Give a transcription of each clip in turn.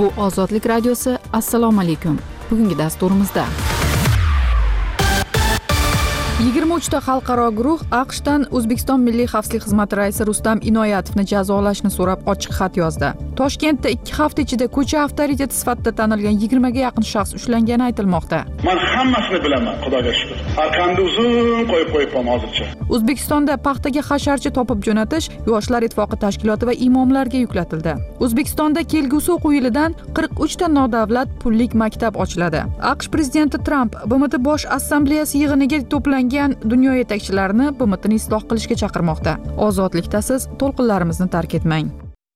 Bu Ozodlik radiosi. Assalomu alaykum. Bugungi dasturimizda 23 ta xalqaro guruh AQShdan O'zbekiston Milliy xavfsizlik xizmati raisi Rustam Inoyatovni jazolashni so'rab ochiq xat yozdi. Toshkentda 2 hafta ichida ko'cha avtoriteti sifatida tanilgan 20 ga yaqin shaxs ushlangani aytilmoqda. Men hammasini bilaman, Xudoga shukr. Arqamda uzun qo'yib hozircha. O'zbekistonda paxtaga hasharchi topib jo'natish Yoshlar ittifoqi tashkiloti va imomlarga yuklatildi. O'zbekistonda kelgusi o'quv yilidan 43 ta nodavlat pullik maktab ochiladi. AQSh prezidenti Tramp BMT bosh assambleyasi yig'iniga to'plangan dunyo yetakchilarini BMTni isloh qilishga chaqirmoqda. Ozodlikda siz to'lqinlarimizni tark etmang.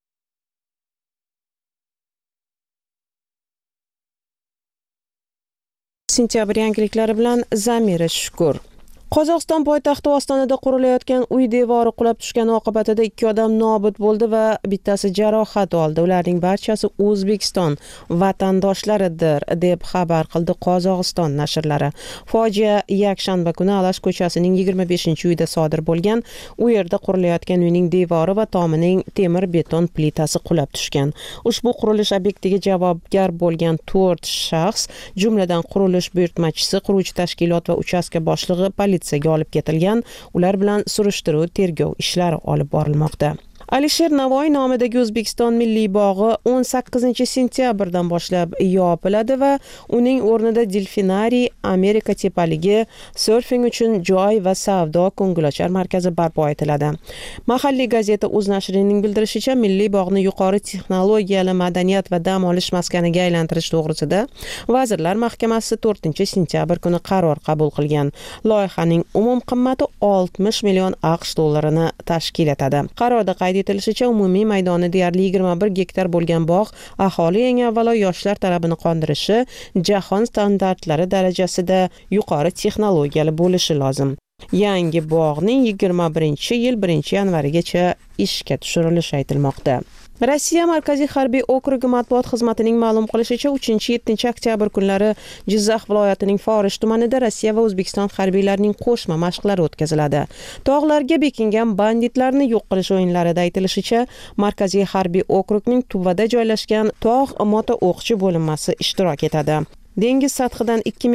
Sentyabr yangiliklari bilan Zamira Shukur. Qozog'iston poytaxti Ostonada qurilayotgan uy devori qulab tushgani oqibatida 2 odam nobud bo'ldi va bittasi jarohat oldi. Ularning barchasi O'zbekiston vatandoshlaridir, deb xabar qildi Qozog'iston nashrlari. Fojia yakshanba kuni Alash ko'chasining 25-uyida sodir bo'lgan. U yerda qurilayotgan uyning devori va tomining temir beton plitasi qulab tushgan. Ushbu qurilish obyektiga javobgar bo'lgan 4 shaxs, jumladan qurilish buyurtmachisi, quruvchi tashkilot va uchastka boshlig'i politsiyaga olib ketilgan. Ular bilan surishtiruv, tergov ishlari olib borilmoqda. Alisher Navoiy nomidagi O'zbekiston Milliy bog'i 18-sentyabrdan boshlab yopiladi va uning o'rnida delfinariy, Amerika tepaligi, surfing uchun joy va savdo ko'ngilochar markazi barpo etiladi. Mahalliy gazeta O'z nashrining bildirishicha, Milliy bog'ni yuqori texnologiyali madaniyat va dam olish maskaniga aylantirish to'g'risida Vazirlar Mahkamasi 4-sentyabr kuni qaror qabul qilgan. Loyihaning umum qimmati 60 million AQSh dollarini tashkil etadi. Qarorda qayd etilishicha, umumiy maydoni deyarli 21 gektar bo'lgan bog' aholi eng avvalo yoshlar talabini qondirishi, jahon standartlari darajasida yuqori texnologiyali bo'lishi lozim. Yangi bog'ning 21-yil 1-yanvarigacha ishga tushirilishi aytilmoqda. Rossiya Markaziy harbiy okrugi matbuot xizmatining ma'lum qilishicha, 3-7 oktyabr kunlari Jizzax viloyatining Forish tumanida Rossiya va O'zbekiston harbiylarining qo'shma mashqlari o'tkaziladi. Tog'larga bekingan banditlarni yo'q qilish o'yinlarida aytilishicha, Markaziy harbiy okrugning Tuvada joylashgan tog' moto o'qchi bo'linmasi ishtirok etadi. Dengiz sathidan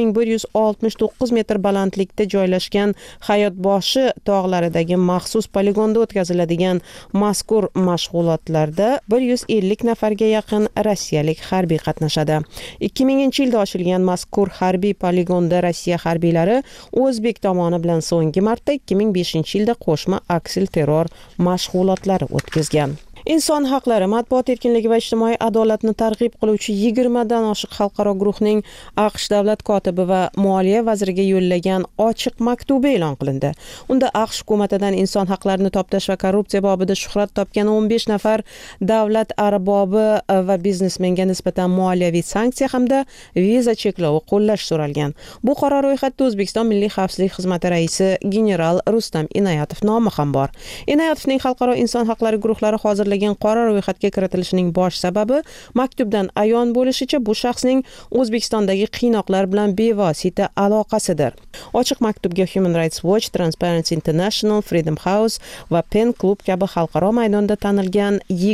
2169 metr balandlikda joylashgan Hayotboshi tog'laridagi maxsus poligonda o'tkaziladigan mazkur mashg'ulotlarda 150 nafarga yaqin rossiyalik harbiy qatnashadi. 2000-yilda ochilgan mazkur harbiy poligonda Rossiya harbiylari O'zbek tomoni bilan so'nggi marta 2005-yilda qo'shma aksilterror mashg'ulotlari o'tkazgan. Inson haqlari, matbuot erkinligi va ijtimoiy adolatni targ'ib qiluvchi 20 dan oshiq xalqaro guruhning AQSh davlat kotibi va moliya vaziriga yo'llagan ochiq maktubi e'lon qilindi. Unda AQSh hukumatidan inson haqlarini toptash va korrupsiya bobida shuhrat topgan 15 nafar davlat arbobi va biznesmenga nisbatan moliyaviy sanksiya hamda viza cheklovi qo'llash so'ralgan. Bu qora ro'yxatda O'zbekiston Milliy xavfsizlik xizmati raisi general Rustam Inoyatov nomi ham bor. Inoyatovning xalqaro inson haqlari guruhlari hozirlagan qora ro'yxatga kiritilishining bosh sababi maktubdan ayon bo'lishicha, bu shaxsning O'zbekistondagi qiynoqlar bilan bevosita aloqasidir. Ochiq maktubga Human Rights Watch, Transparency International, Freedom House va Pen Club kabi xalqaro maydonda tanilgan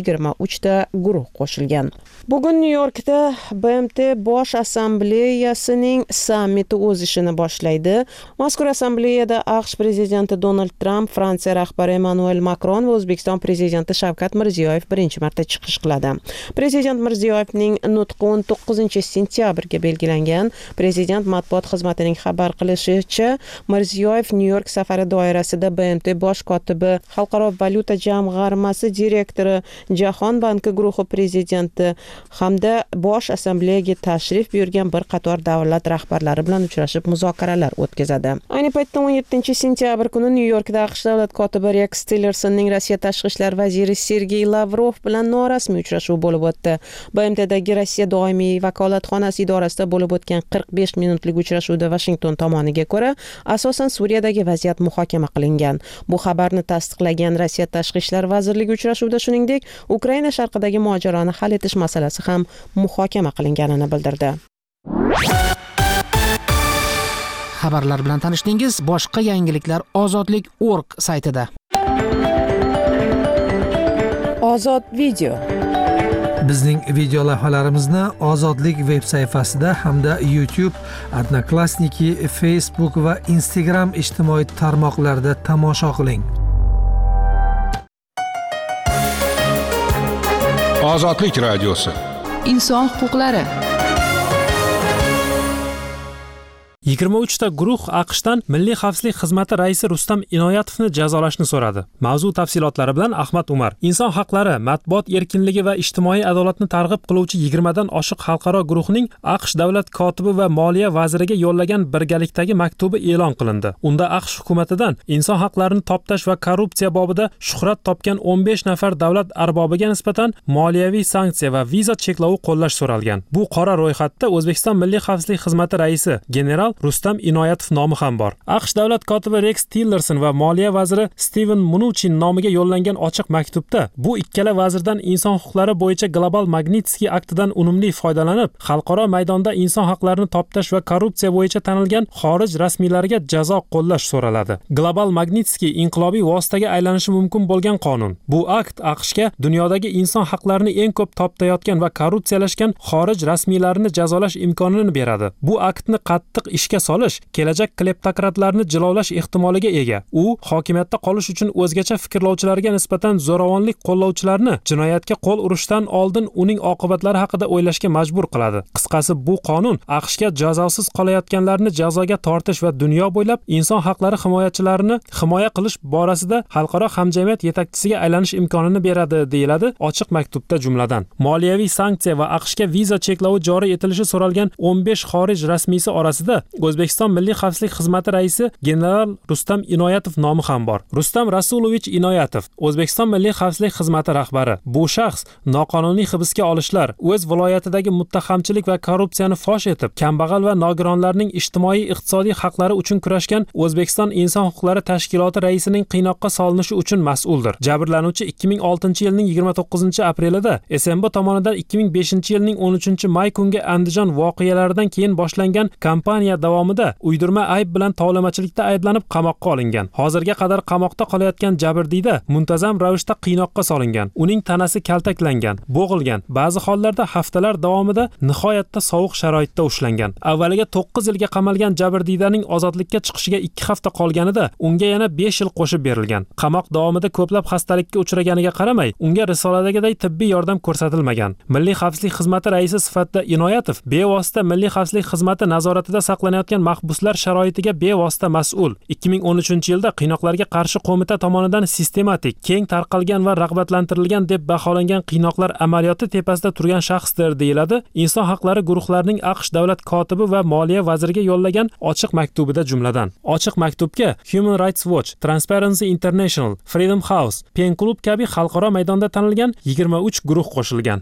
23 ta guruh qo'shilgan. Bugun Nyu-Yorkda BMT bosh assambleyasining sammiti o'z ishini boshlaydi. Mazkur assambleyada AQSh prezidenti Donald Trump, Fransiya rahbari Emmanuel Macron va O'zbekiston prezidenti Shavkat Mirziyoyev birinchi marta chiqish qiladi. Prezident Mirziyoyevning nutqi 19-sentyabrga belgilangan. Prezident matbuot xizmatining xabar qilishicha, Mirziyoyev Nyu-York safari doirasida BMT bosh kotibi, Xalqaro valyuta jamg'armasi direktori, Jahon banki guruhi prezidenti hamda bosh assambleyaga tashrif buyurgan bir qator davlat rahbarlari bilan uchrashib muzokaralar o'tkazadi. Ayni paytda 17-sentyabr kuni Nyu-Yorkda AQSh davlat kotibi Rex Tillersonning Rossiya tashqi ishlar vaziri Sergey Lavrov bilan norasmiy uchrashuv bo'lib o'tdi. BMTdagi Rossiya doimiy vakolatxonasi idorasida bo'lib o'tgan 45 minutlik uchrashuvda Washington tomoniga ko'ra, asosan Suriyadagi vaziyat muhokama qilingan. Bu xabarni tasdiqlagan Rossiya tashqi ishlar vazirligi uchrashuvda shuningdek, Ukraina sharqidagi mojaroni hal etish masalasi ham muhokama qilinganini bildirdi. Xabarlar bilan tanishdingiz. Boshqa yangiliklar ozodlik.org saytida. Ozod video. Bizning video lavhalarimizni Ozodlik veb sayfasida hamda YouTube, Odnoklassniki, Facebook va Instagram ijtimoiy tarmoqlarida tomosha qiling. Ozodlik radiosi. Inson huquqlari. 23 ta guruh AQShdan Milliy xavfsizlik xizmati raisi Rustam Inoyatovni jazolashni so'radi. Mavzu tafsilotlari bilan Ahmad Umar. Inson haqlari, matbuot erkinligi va ijtimoiy adolatni targ'ib qiluvchi 20 dan oshiq xalqaro guruhning AQSh davlat kotibi va moliya vaziriga yo'llagan birgalikdagi maktubi e'lon qilindi. Unda AQSh hukumatidan inson haqlarini toptash va korrupsiya bobida shuhrat topgan 15 nafar davlat arbobiga nisbatan moliyaviy sanksiya va viza cheklovi qo'llash so'ralgan. Bu qora ro'yxatda O'zbekiston Milliy xavfsizlik xizmati raisi general Rustam Inoyatov nomi ham bor. AQSh davlat kotibi Rex Tillerson va moliya vaziri Steven Mnuchin nomiga yo'llangan ochiq maktubda bu ikkala vazirdan inson huquqlari bo'yicha Global Magnitsky aktidan unumli foydalanib, xalqaro maydonda inson haqlarini toptash va korrupsiya bo'yicha tanilgan xorij rasmiylariga jazo qo'llash so'raladi. Global Magnitsky inqilobiy vositaga aylanishi mumkin bo'lgan qonun. Bu akt AQShga dunyodagi inson haqlarini eng ko'p toptayotgan va korrupsiyalashgan xorij rasmiylarini jazolash imkonini beradi. Bu aktni qattiq ishga solish kelajak kleptokratlarni jilovlash ehtimoliga ega. U hokimiyatda qolish uchun o'zgacha fikrlovchilarga nisbatan zo'ravonlik qo'llovchilarni jinoyatga qo'l urishdan oldin uning oqibatlari haqida o'ylashga majbur qiladi. Qisqasi, bu qonun AQShga jazosiz qolayotganlarni jazoga tortish va dunyo bo'ylab inson haqlari himoyachilarini himoya qilish borasida xalqaro hamjamiyat yetakchisiga aylanish imkonini beradi, deyiladi ochiq maktubda. Jumladan, moliyaviy sanksiya va AQShga viza cheklovi joriy etilishi so'ralgan 15 xorij rasmiysi orasida O'zbekiston Milliy xavfsizlik xizmati raisi general Rustam Inoyatov nomi ham bor. Rustam Rasulovich Inoyatov, O'zbekiston Milliy xavfsizlik xizmati rahbari. Bu shaxs noqonuniy hibsga olishlar, o'z viloyatidagi muttahamchilik va korrupsiyani fosh etib, kambag'al va nogironlarning ijtimoiy-iqtisodiy haqlari uchun kurashgan O'zbekiston inson huquqlari tashkiloti raisining qiynoqqa solinishi uchun mas'uldir. Jabrlanuvchi 2006-yilning 29-aprelida SMB tomonidan 2005-yilning 13-may kungi Andijon voqealaridan keyin boshlangan kampaniya davomida uydirma ayb bilan tovlamachilikda ayblanib qamoqqa olingan. Hozirga qadar qamoqda qolayotgan jabrdiyda muntazam ravishda qiynoqqa solingan. Uning tanasi kaltaklangan, bo'g'ilgan, ba'zi hollarda haftalar davomida nihoyatda sovuq sharoitda ushlangan. Avvaliga 9 yilga qamalgan jabrdiydaning ozodlikka chiqishiga 2 hafta qolganida unga yana 5 yil qo'shib berilgan. Qamoq davomida ko'plab xastalikka uchraganiga qaramay, unga risoladagiday tibbiy yordam ko'rsatilmagan. Milliy xavfsizlik xizmati raisi sifatida Inoyatov bevosita Milliy xavfsizlik xizmati nazoratida saqlanayotgan mahbuslar sharoitiga bevosita mas'ul. 2013-yilda qiynoqlarga qarshi qo'mita tomonidan sistematik, keng tarqalgan va rag'batlantirilgan deb baholangan qiynoqlar amaliyoti tepasida turgan shaxsdir, deyiladi inson haqlari guruhlarining AQSh davlat kotibi va moliya vaziriga yo'llagan ochiq maktubida. Jumladan, ochiq maktubga Human Rights Watch, Transparency International, Freedom House, Pen Club kabi xalqaro maydonda tanilgan 23 guruh qo'shilgan.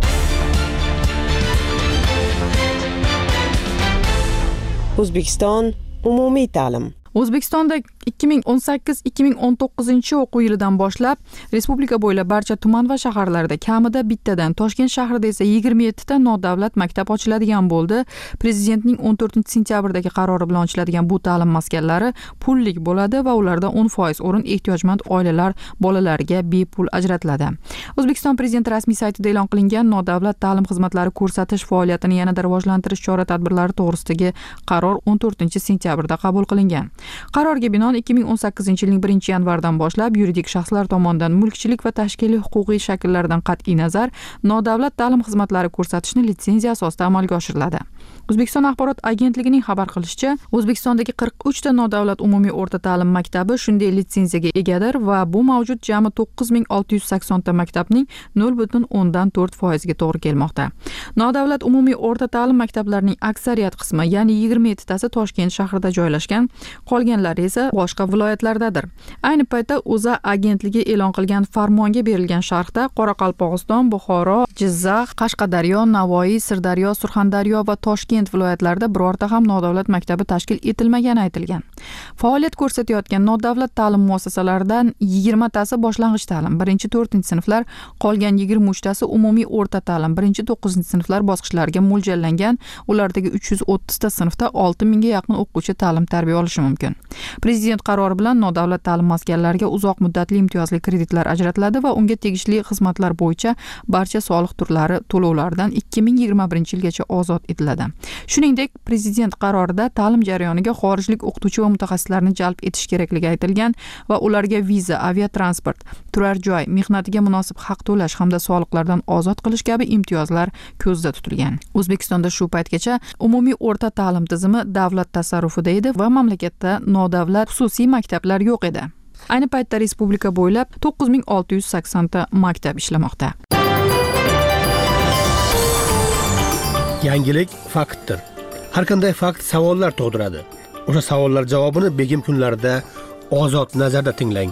O'zbekiston umumiy ta'lim. O'zbekistonda 2018-2019 o'quv yilidan boshlab respublika bo'ylab barcha tuman va shaharlarda kamida bittadan, Toshkent shahrida esa 27 ta nodavlat maktab ochiladigan bo'ldi. Prezidentning 14-sentyabrdagi qarori bilan ochiladigan bu ta'lim maskanlari pullik bo'ladi va ularda 10% o'rin ehtiyojmand oilalar bolalariga bepul ajratiladi. O'zbekiston Prezidenti rasmiy saytida e'lon qilingan nodavlat ta'lim xizmatlari ko'rsatish faoliyatini yanada rivojlantirish chora-tadbirlari to'g'risidagi qaror 14-sentyabrda qabul qilingan. Qarorga binoan 2018-yilning 1-yanvardan boshlab yuridik shaxslar tomonidan mulkchilik va tashkiliy huquqiy shakllardan qat'iy nazar nodavlat ta'lim xizmatlari ko'rsatishni litsenziya asosida amalga oshiriladi. O'zbekiston axborot agentligining xabar qilishicha, O'zbekistondagi 43 ta nodavlat umumiy o'rta ta'lim maktabi shunday litsenziyaga egadir va bu mavjud jami 9680 ta maktabning 0,4% ga to'g'ri kelmoqda. Nodavlat umumiy o'rta ta'lim maktablarining aksariyat qismi, ya'ni 27 tasi Toshkent shahrida joylashgan, qolganlari esa boshqa viloyatlardadir. Ayni paytda O'zA agentligi e'lon qilgan farmonga berilgan sharhda Qoraqalpog'iston, Buxoro, Jizzax, Qashqadaryo, Navoiy, Sirdaryo, Surxondaryo va Toshkent Toshkent viloyatlarida birorta ham nodavlat maktabi tashkil etilmagani aytilgan. Faoliyat ko'rsatayotgan nodavlat ta'lim muassasalaridan 20 tasi boshlang'ich ta'lim, 1-4 sinflar, qolgan 23 tasi umumiy o'rta ta'lim, 1-9 sinflar bosqichlariga mo'ljallangan. Ulardagi 330 ta sinfda 6000 ga yaqin o'quvchi ta'lim tarbiya olishi mumkin. Prezident qarori bilan nodavlat ta'lim maskanlariga uzoq muddatli imtiyozli kreditlar ajratiladi va unga tegishli xizmatlar bo'yicha barcha soliq turlari to'lovlaridan 2021-yilgacha ozod etiladi. Shuningdek, prezident qarorida ta'lim jarayoniga xorijlik o'qituvchi va mutaxassislarni jalb etish kerakligi aytilgan va ularga viza, aviatransport, turar joy, mehnatiga munosib haq to'lash hamda soliqlardan ozod qilish kabi imtiyozlar ko'zda tutilgan. O'zbekistonda shu paytgacha umumiy o'rta ta'lim tizimi davlat tasarrufida edi va mamlakatda nodavlat xususiy maktablar yo'q edi. Ayni paytda respublika bo'ylab 9680 ta maktab ishlamoqda. Yangilik faktdir. Har qanday fakt savollar tug'diradi. O'sha savollar javobini begim kunlarida ozod nazarda tinglang.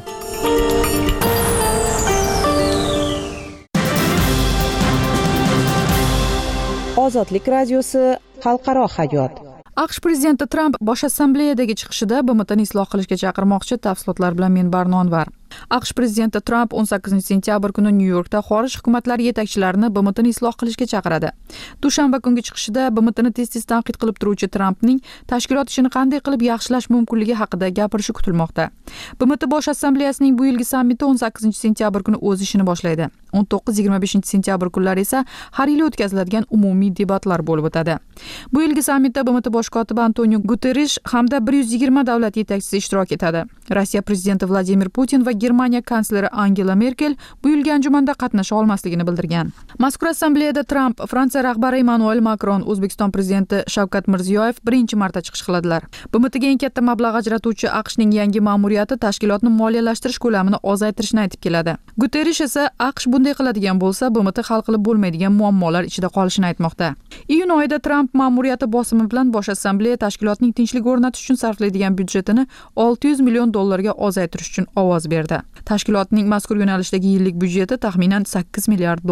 Ozodlik radiosi xalqaro hayot. AQSh prezidenti Tramp bosh assambleyadagi chiqishida BMTni isloh qilishga chaqirmoqchi. Tafsilotlar bilan men Barnonvar. AQSh prezidenti Tramp 18 sentyabr kuni Nyu-Yorkda xorij hukumatlari yetakchilarini BMTni isloh qilishga chaqiradi. Dushanba kungi chiqishida BMTni tez-tez tanqid qilib turuvchi Trampning tashkilot ishini qanday qilib yaxshilash mumkinligi haqida gapirishi kutilmoqda. BMT bosh assambleyasining bu yilgi sammiti 18 sentyabr kuni o'z ishini boshlaydi. 19-25 sentyabr kunlari esa har yili o'tkaziladigan umumiy debatlar bo'lib o'tadi. Bu yilgi sammitda BMT bosh kotibi Antonio Guterrish hamda 120 davlat yetakchisi ishtirok etadi. Rossiya prezidenti Vladimir Putin va Germaniya kansleri Angela Merkel bu yilgi anjumanda qatnasha olmasligini bildirgan. Mazkur assambleyada Tramp, Fransiya rahbari Emmanuel Macron, O'zbekiston prezidenti Shavkat Mirziyoyev birinchi marta chiqish qiladilar. BMTga eng katta mablag' ajratuvchi AQShning yangi ma'muriyati tashkilotni moliyalashtirish ko'lamini ozaytirishni aytib keladi. Guterrish esa AQSh bunday qiladigan bo'lsa, BMT hal qilib bo'lmaydigan muammolar ichida qolishini aytmoqda. Iyun oyida Tramp ma'muriyati bosimi bilan bosh assambleya tashkilotning tinchlik o'rnatish uchun sarflaydigan byudjetini $600 million ga ozaytirish uchun ovoz berdi. Tashkilotning mazkur yo'nalishdagi yillik byudjeti taxminan $8 milliard.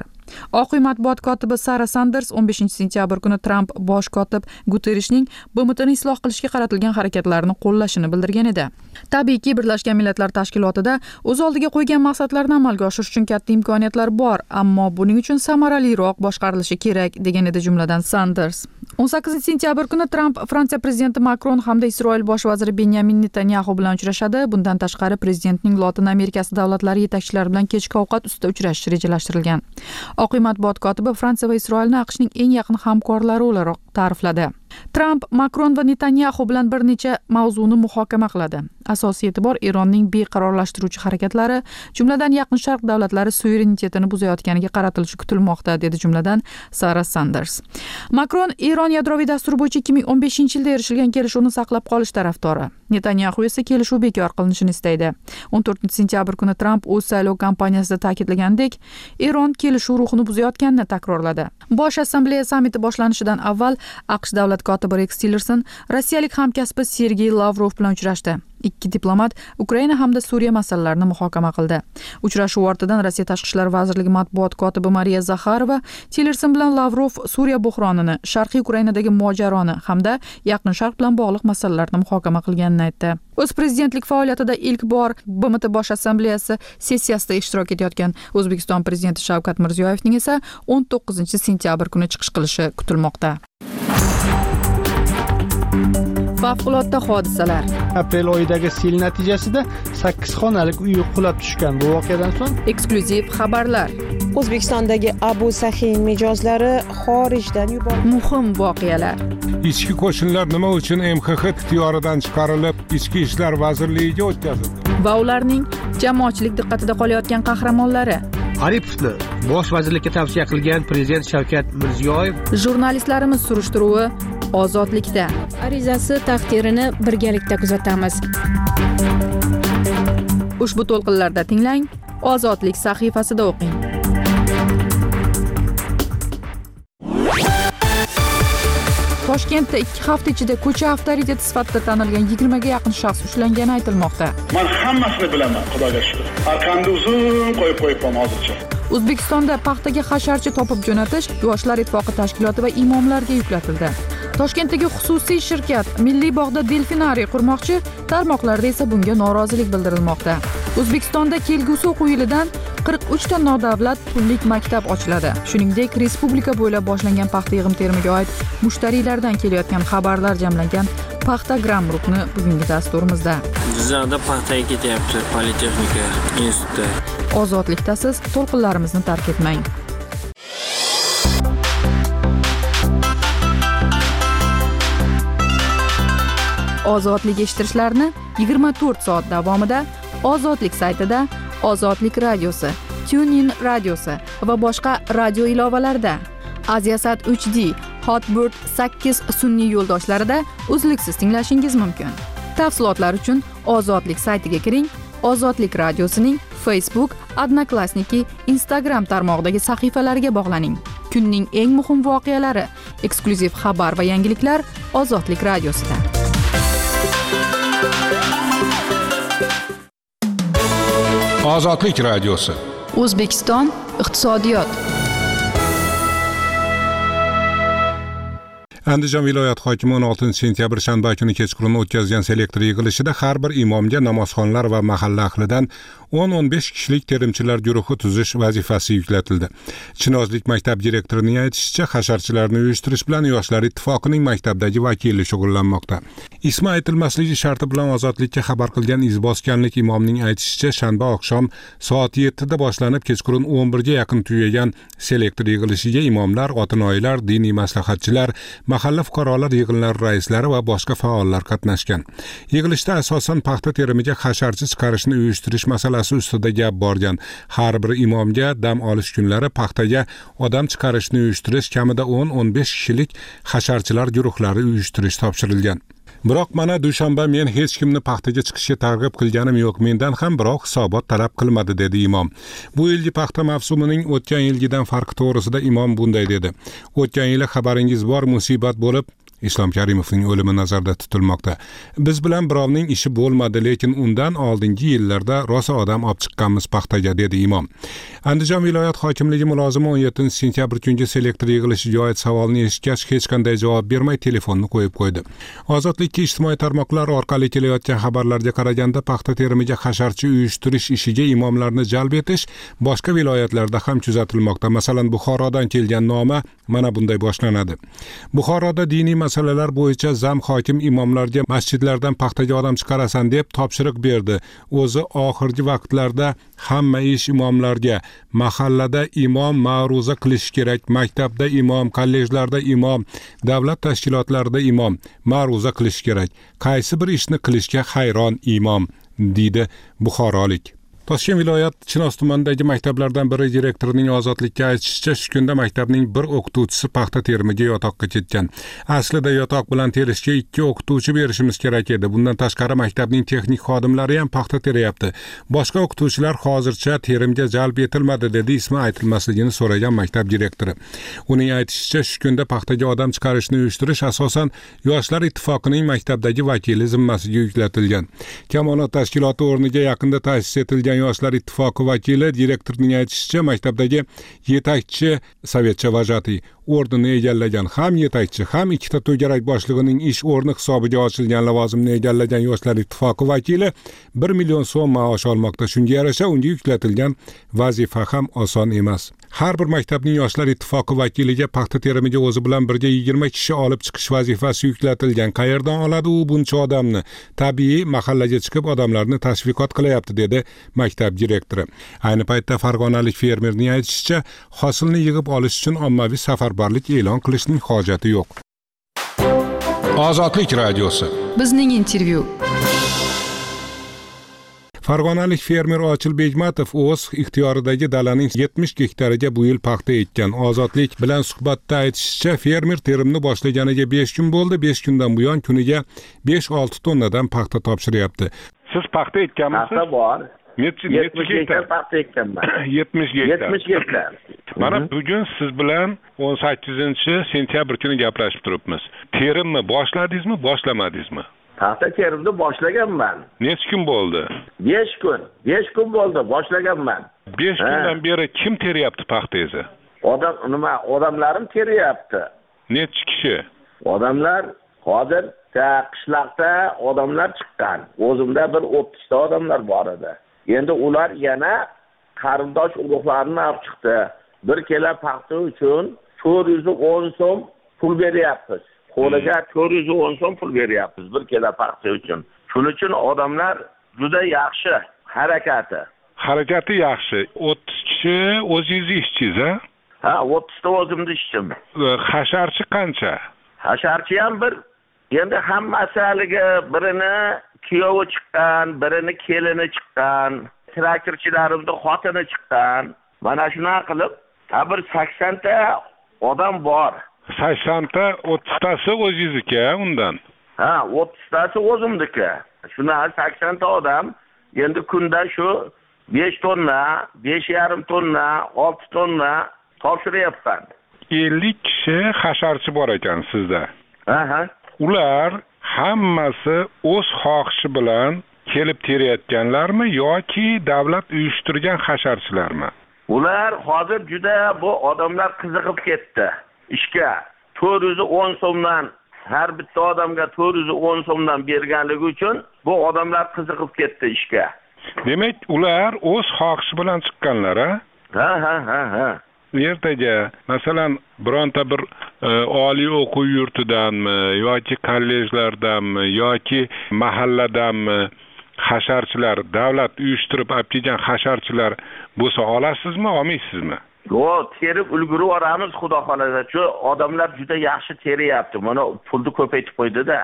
Oq uy matbuot kotibi Sara Sanders 15 sentyabr kuni Tramp bosh kotib Guterrishning BMTni isloh qilishga qaratilgan harakatlarini qo'llashini bildirgan edi. Tabiiyki, Birlashgan Millatlar Tashkilotida o'z oldiga qo'ygan maqsadlarni amalga oshirish uchun katta imkoniyatlar bor, ammo buning uchun samaraliroq boshqarilishi kerak, degan edi jumladan Sanders. 18 sentyabr kuni Tramp Fransiya prezidenti Macron hamda Isroil bosh vaziri Benyamin Netanyahu bilan uchrashadi. Bundan tashqari prezidentning Lotin Amerikasi davlatlari yetakchilari bilan kechki ovqat ustida uchrashish rejalashtirilgan. Oq uy matbuot kotibi Fransiya va Isroilni AQShning eng yaqin hamkorlari o'laroq ta'rifladi. Tramp, Macron va Netanyahu bilan bir necha mavzuni muhokama qiladi. Asosiy e'tibor Eronning beqarorlashtiruvchi harakatlari, jumladan Yaqin Sharq davlatlari suverenitetini buzayotganiga qaratilishi kutilmoqda, dedi jumladan Sara Sanders. Macron Eron yadroviy dasturi bo'yicha 2015-yilda erishilgan kelishuvni saqlab qolish tarafdori. Netanyahu esa kelishuv bekor qilinishini istaydi. 14 sentyabr kuni Tramp o'z saylov kampaniyasida ta'kidlagandek, Eron kelishuv ruhini buzayotganini takrorladi. Bosh assambleya sammiti boshlanishidan avval AQSh davlat kotibi Rex Tillerson rossiyalik hamkasbi Sergey Lavrov bilan uchrashdi. Ikki diplomat Ukraina hamda Suriya masalalarini muhokama qildi. Uchrashuv ortidan Rossiya Tashqi ishlar vazirligi matbuot kotibi Mariya Zakharova Tillerson bilan Lavrov Suriya buhronini, Sharqiy Ukrainadagi mojaroni hamda Yaqin Sharq bilan bog'liq masalalarni muhokama qilganini aytdi. O'z prezidentlik faoliyatida ilk bor BMT bosh assambleyasi sessiyasida ishtirok etayotgan O'zbekiston prezidenti Shavkat Mirziyoyevning esa 19 sentyabr kuni chiqish qilishi kutilmoqda. Favqulodda hodisalar. Aprel oyidagi sel natijasida 8 xonalik uy qulab tushgan. Bu voqeadan so'ng eksklyuziv xabarlar. O'zbekistondagi Abu Sahin mijozlari xorijdan yuborildi. Muhim voqealar. Ichki qo'shinlar nima uchun MXX ixtiyoridan chiqarilib, Ichki ishlar vazirligiga o'tkazildi? Va ularning jamoatchilik diqqatida qolayotgan qahramonlari. Aripovni bosh vazirlikka tavsiya qilgan prezident Shavkat Mirziyoyev. Jurnalistlarimiz surishtiruvi ozodlikda. Arizasi taqdirini birgalikda kuzatamiz. Ushbu to'lqinlarda tinglang, Ozodlik sahifasida o'qing. Toshkentda 2 hafta ichida ko'cha avtoriteti sifatida tanilgan 20 ga yaqin shaxs ushlangani aytilmoqda. Men hammasini bilaman, Xudoga shukr. Arqamda uzun qo'yib qo'yibman hozircha. O'zbekistonda paxtaga hasharchi topib jo'natish Yoshlar ittifoqi tashkiloti va imomlarga yuklatildi. Toshkentdagi xususiy shirkat Milliy bog'da delfinariy qurmoqchi, tarmoqlarda esa bunga norozilik bildirilmoqda. O'zbekistonda kelgusi o'quv yilidan 43 ta nodavlat pullik maktab ochiladi. Shuningdek, respublika bo'ylab boshlangan paxta yig'im-terimiga oid mushtariylardan kelayotgan xabarlar jamlangan Paxtagram rukni bugungi dasturimizda. Jizzaxda paxtaga ketyapti, Politexnika instituti. Ozodlikda siz to'lqinlarimizni tark etmang. Ozodlik eshittirishlarni 24 soat davomida Ozodlik saytida, Ozodlik radiosi, TuneIn radiosi va boshqa radio ilovalarida, Aziasat 3D, Hotbird 8 sun'iy yo'ldoshlarida uzluksiz tinglashingiz mumkin. Tafsilotlar uchun Ozodlik saytiga kiring, Ozodlik radiosining Facebook, Odnoklassniki, Instagram tarmog'idagi sahifalariga bog'laning. Kunning eng muhim voqealari, eksklyuziv xabar va yangiliklar Ozodlik radiosida. Ozodlik radiosi. O'zbekiston iqtisodiyot. Andijon viloyat hokimi 16 sentyabr shanba kuni kechqurun o'tkazgan selektor yig'ilishida har bir imomga namozxonlar va mahalla ahlidan 10-15 kishilik terimchilar guruhi tuzish vazifasi yuklatildi. Chinozlik maktab direktorining aytishicha, hasharchilarni uyushtirish bilan Yoshlar ittifoqining maktabdagi vakili shug'ullanmoqda. Ismi aytilmasligi sharti bilan Ozodlikka xabar qilgan izboskanlik imomning aytishicha, shanba oqshom soat 7 da boshlanib kechqurun 11 ga yaqin tugagan selektor yig'ilishiga imomlar, otinoyilar, diniy maslahatchilar, mahalla fuqarolar yig'inlari raislari va boshqa faollar qatnashgan. Yig'ilishda asosan paxta terimiga hasharchi chiqarishni uyushtirish masalasi ustida gap borgan. Har bir imomga dam olish kunlari paxtaga odam chiqarishni uyushtirish kamida 10-15 kishilik hasharchilar guruhlari uyushtirish topshirilgan. Biroq mana dushanba men hech kimni paxtaga chiqishga targ'ib qilganim yo'q, mendan ham biroq hisobot talab qilmadi, dedi imom. Bu yilgi paxta mavsumining o'tgan yilgidan farqi to'g'risida imom bunday dedi. O'tgan yili xabaringiz bor, musibat bo'lib Islom Karimovning o'limi nazarda tutilmoqda. Biz bilan birovning ishi bo'lmadi, lekin undan oldingi yillarda rosa odam olib chiqqanmiz paxtaga, dedi imom. Andijon viloyat hokimligi mulozimi 17 sentyabr kungi selektor yig'ilishiga oid savolni eshitgach hech qanday javob bermay telefonni qo'yib qo'ydi. Ozodlikka ijtimoiy tarmoqlar orqali kelayotgan xabarlarga qaraganda paxta terimiga hasharchi uyushtirish ishiga imomlarni jalb etish boshqa viloyatlarda ham kuzatilmoqda. Masalan, Buxorodan kelgan noma mana bunday boshlanadi. Buxoroda diniy masalalar bo'yicha zam hokim imomlarga masjidlardan paxtaga odam chiqarasan deb topshiriq berdi. O'zi oxirgi vaqtlarda hamma ish imomlarga, mahallada imom ma'ruza qilish kerak, maktabda imom, kollejlarda imom, davlat tashkilotlarida imom ma'ruza qilish kerak. Qaysi bir ishni qilishga hayron imom, deydi buxorolik. Toshkent viloyat Chinoz tumanidagi maktablardan biri direktorining Ozodlikka aytishicha, shu kunda maktabning bir o'qituvchisi paxta terimiga yotoqqa ketgan. Aslida yotoq bilan terishga 2 o'qituvchi berishimiz kerak edi. Bundan tashqari maktabning texnik xodimlari ham paxta teryapti. Boshqa o'qituvchilar hozircha terimga jalb etilmadi, dedi ismi aytilmasligini so'ragan maktab direktori. Uning aytishicha, shu kunda paxtaga odam chiqarishni uyushtirish asosan Yoshlar ittifoqining maktabdagi vakili zimmasiga yuklatilgan. Kamonat tashkiloti o'rniga yaqinda ta'sis etilgan Yoshlar ittifoqi vakili direktorning aytishicha, maktabdagi yetakchi sovetcha vajatiy o'rnini egallagan, ham yetakchi, ham 2 ta to'garak boshlig'ining ish o'rni hisobiga ochilgan lavozimni egallagan Yoshlar ittifoqi vakili 1 million so'm maosh olmoqda. Shunga yarasha unga yuklatilgan vazifa ham oson emas. Har bir maktabning Yoshlar ittifoqi vakiliga paxta terimiga o'zi bilan birga 20 kishi olib chiqish vazifasi yuklatilgan. Qayerdan oladi u buncha odamni? Tabiiy mahallaga chiqib odamlarni tashviqot qilyapti, dedi maktab direktori. Ayni paytda farg'onalik fermerning aytishicha, hosilni yig'ib olish uchun ommaviy safarbarlik e'lon qilishning hojati yo'q. Ozodlik radiosi. Bizning intervyu. Farg'onalik fermer Ochil Begmatov o'z ixtiyoridagi dalaning 70 gektariga bu yil paxta ekkan. Ozodlik bilan suhbatda aytishicha, fermer terimni boshlaganiga 5 kun bo'ldi. 5 kundan buyon kuniga 5-6 tonnadan paxta topshiryapti. Siz paxta ekkanmisiz? Paxta bor. 70 gektar paxta ekkanman. 70 gektar. 70 gektar. Mana bugun siz bilan 18-sentyabr kuni gaplashib turibmiz. Terimni boshladingizmi, boshlamadingizmi? Paxta terimni boshlaganman. Necha kun bo'ldi? 5 kun. 5 kun bo'ldi, boshlaganman. 5 kundan beri kim teryapti paxtangizni? Odamlarim teryapti. Necha kishi? Odamlar hozir qishloqda odamlar chiqqan. O'zimda bir 30 ta odamlar bor edi. Endi ular yana qarindosh urug'larini olib chiqdi. Bir kilo paxta uchun 410 so'm pul beryapmiz. Qo'liga 410 so'm pul beryapmiz bir kilo paxta uchun. Shuning uchun odamlar juda yaxshi harakati. Harakati yaxshi. 30 kishi o'zingiz ishchingiz, a? Ha, 30 ta o'zimni ishchim. Hasharchi qancha? Hasharchi ham bir. Endi hammasi haligi birini kuyovi chiqqan, birini kelini chiqqan, traktorchilarimning xotini chiqqan. Mana shunaqa qilib, bir 80 ta odam bor. 80 ta, 30 tasi o'zingizniki, undan. Ha, 30 tasi o'zimniki. Shunaqa 80 ta odam endi kunda shu 5 tonna, 5,5 tonna, 6 tonna topshiryapman. 50 kishi hasharchi bor ekan sizda. Aha. Ular hammasi o'z xohishi bilan kelib terayotganlarmi yoki davlat uyushtirgan hasharchilarmi? Ular hozir juda bu odamlar qiziqib ketdi ishga. 410 so'mdan har bitta odamga 410 so'mdan berganligi uchun bu odamlar qiziqib ketdi ishga. Demak, ular o'z xohishi bilan chiqqanlar, a? Ha. Ertaga masalan bironta bir oliy o'quv yurtidanmi yoki kollejlardanmi yoki mahalladanmi hasharchilar, davlat uyushtirib olib kelgan hasharchilar bo'lsa olasizmi, olmaysizmi? Yo'q, terib ulgurib olamiz, xudo xolasa. Shu odamlar juda yaxshi teryapti. Mana pulni ko'paytib qo'ydi-da.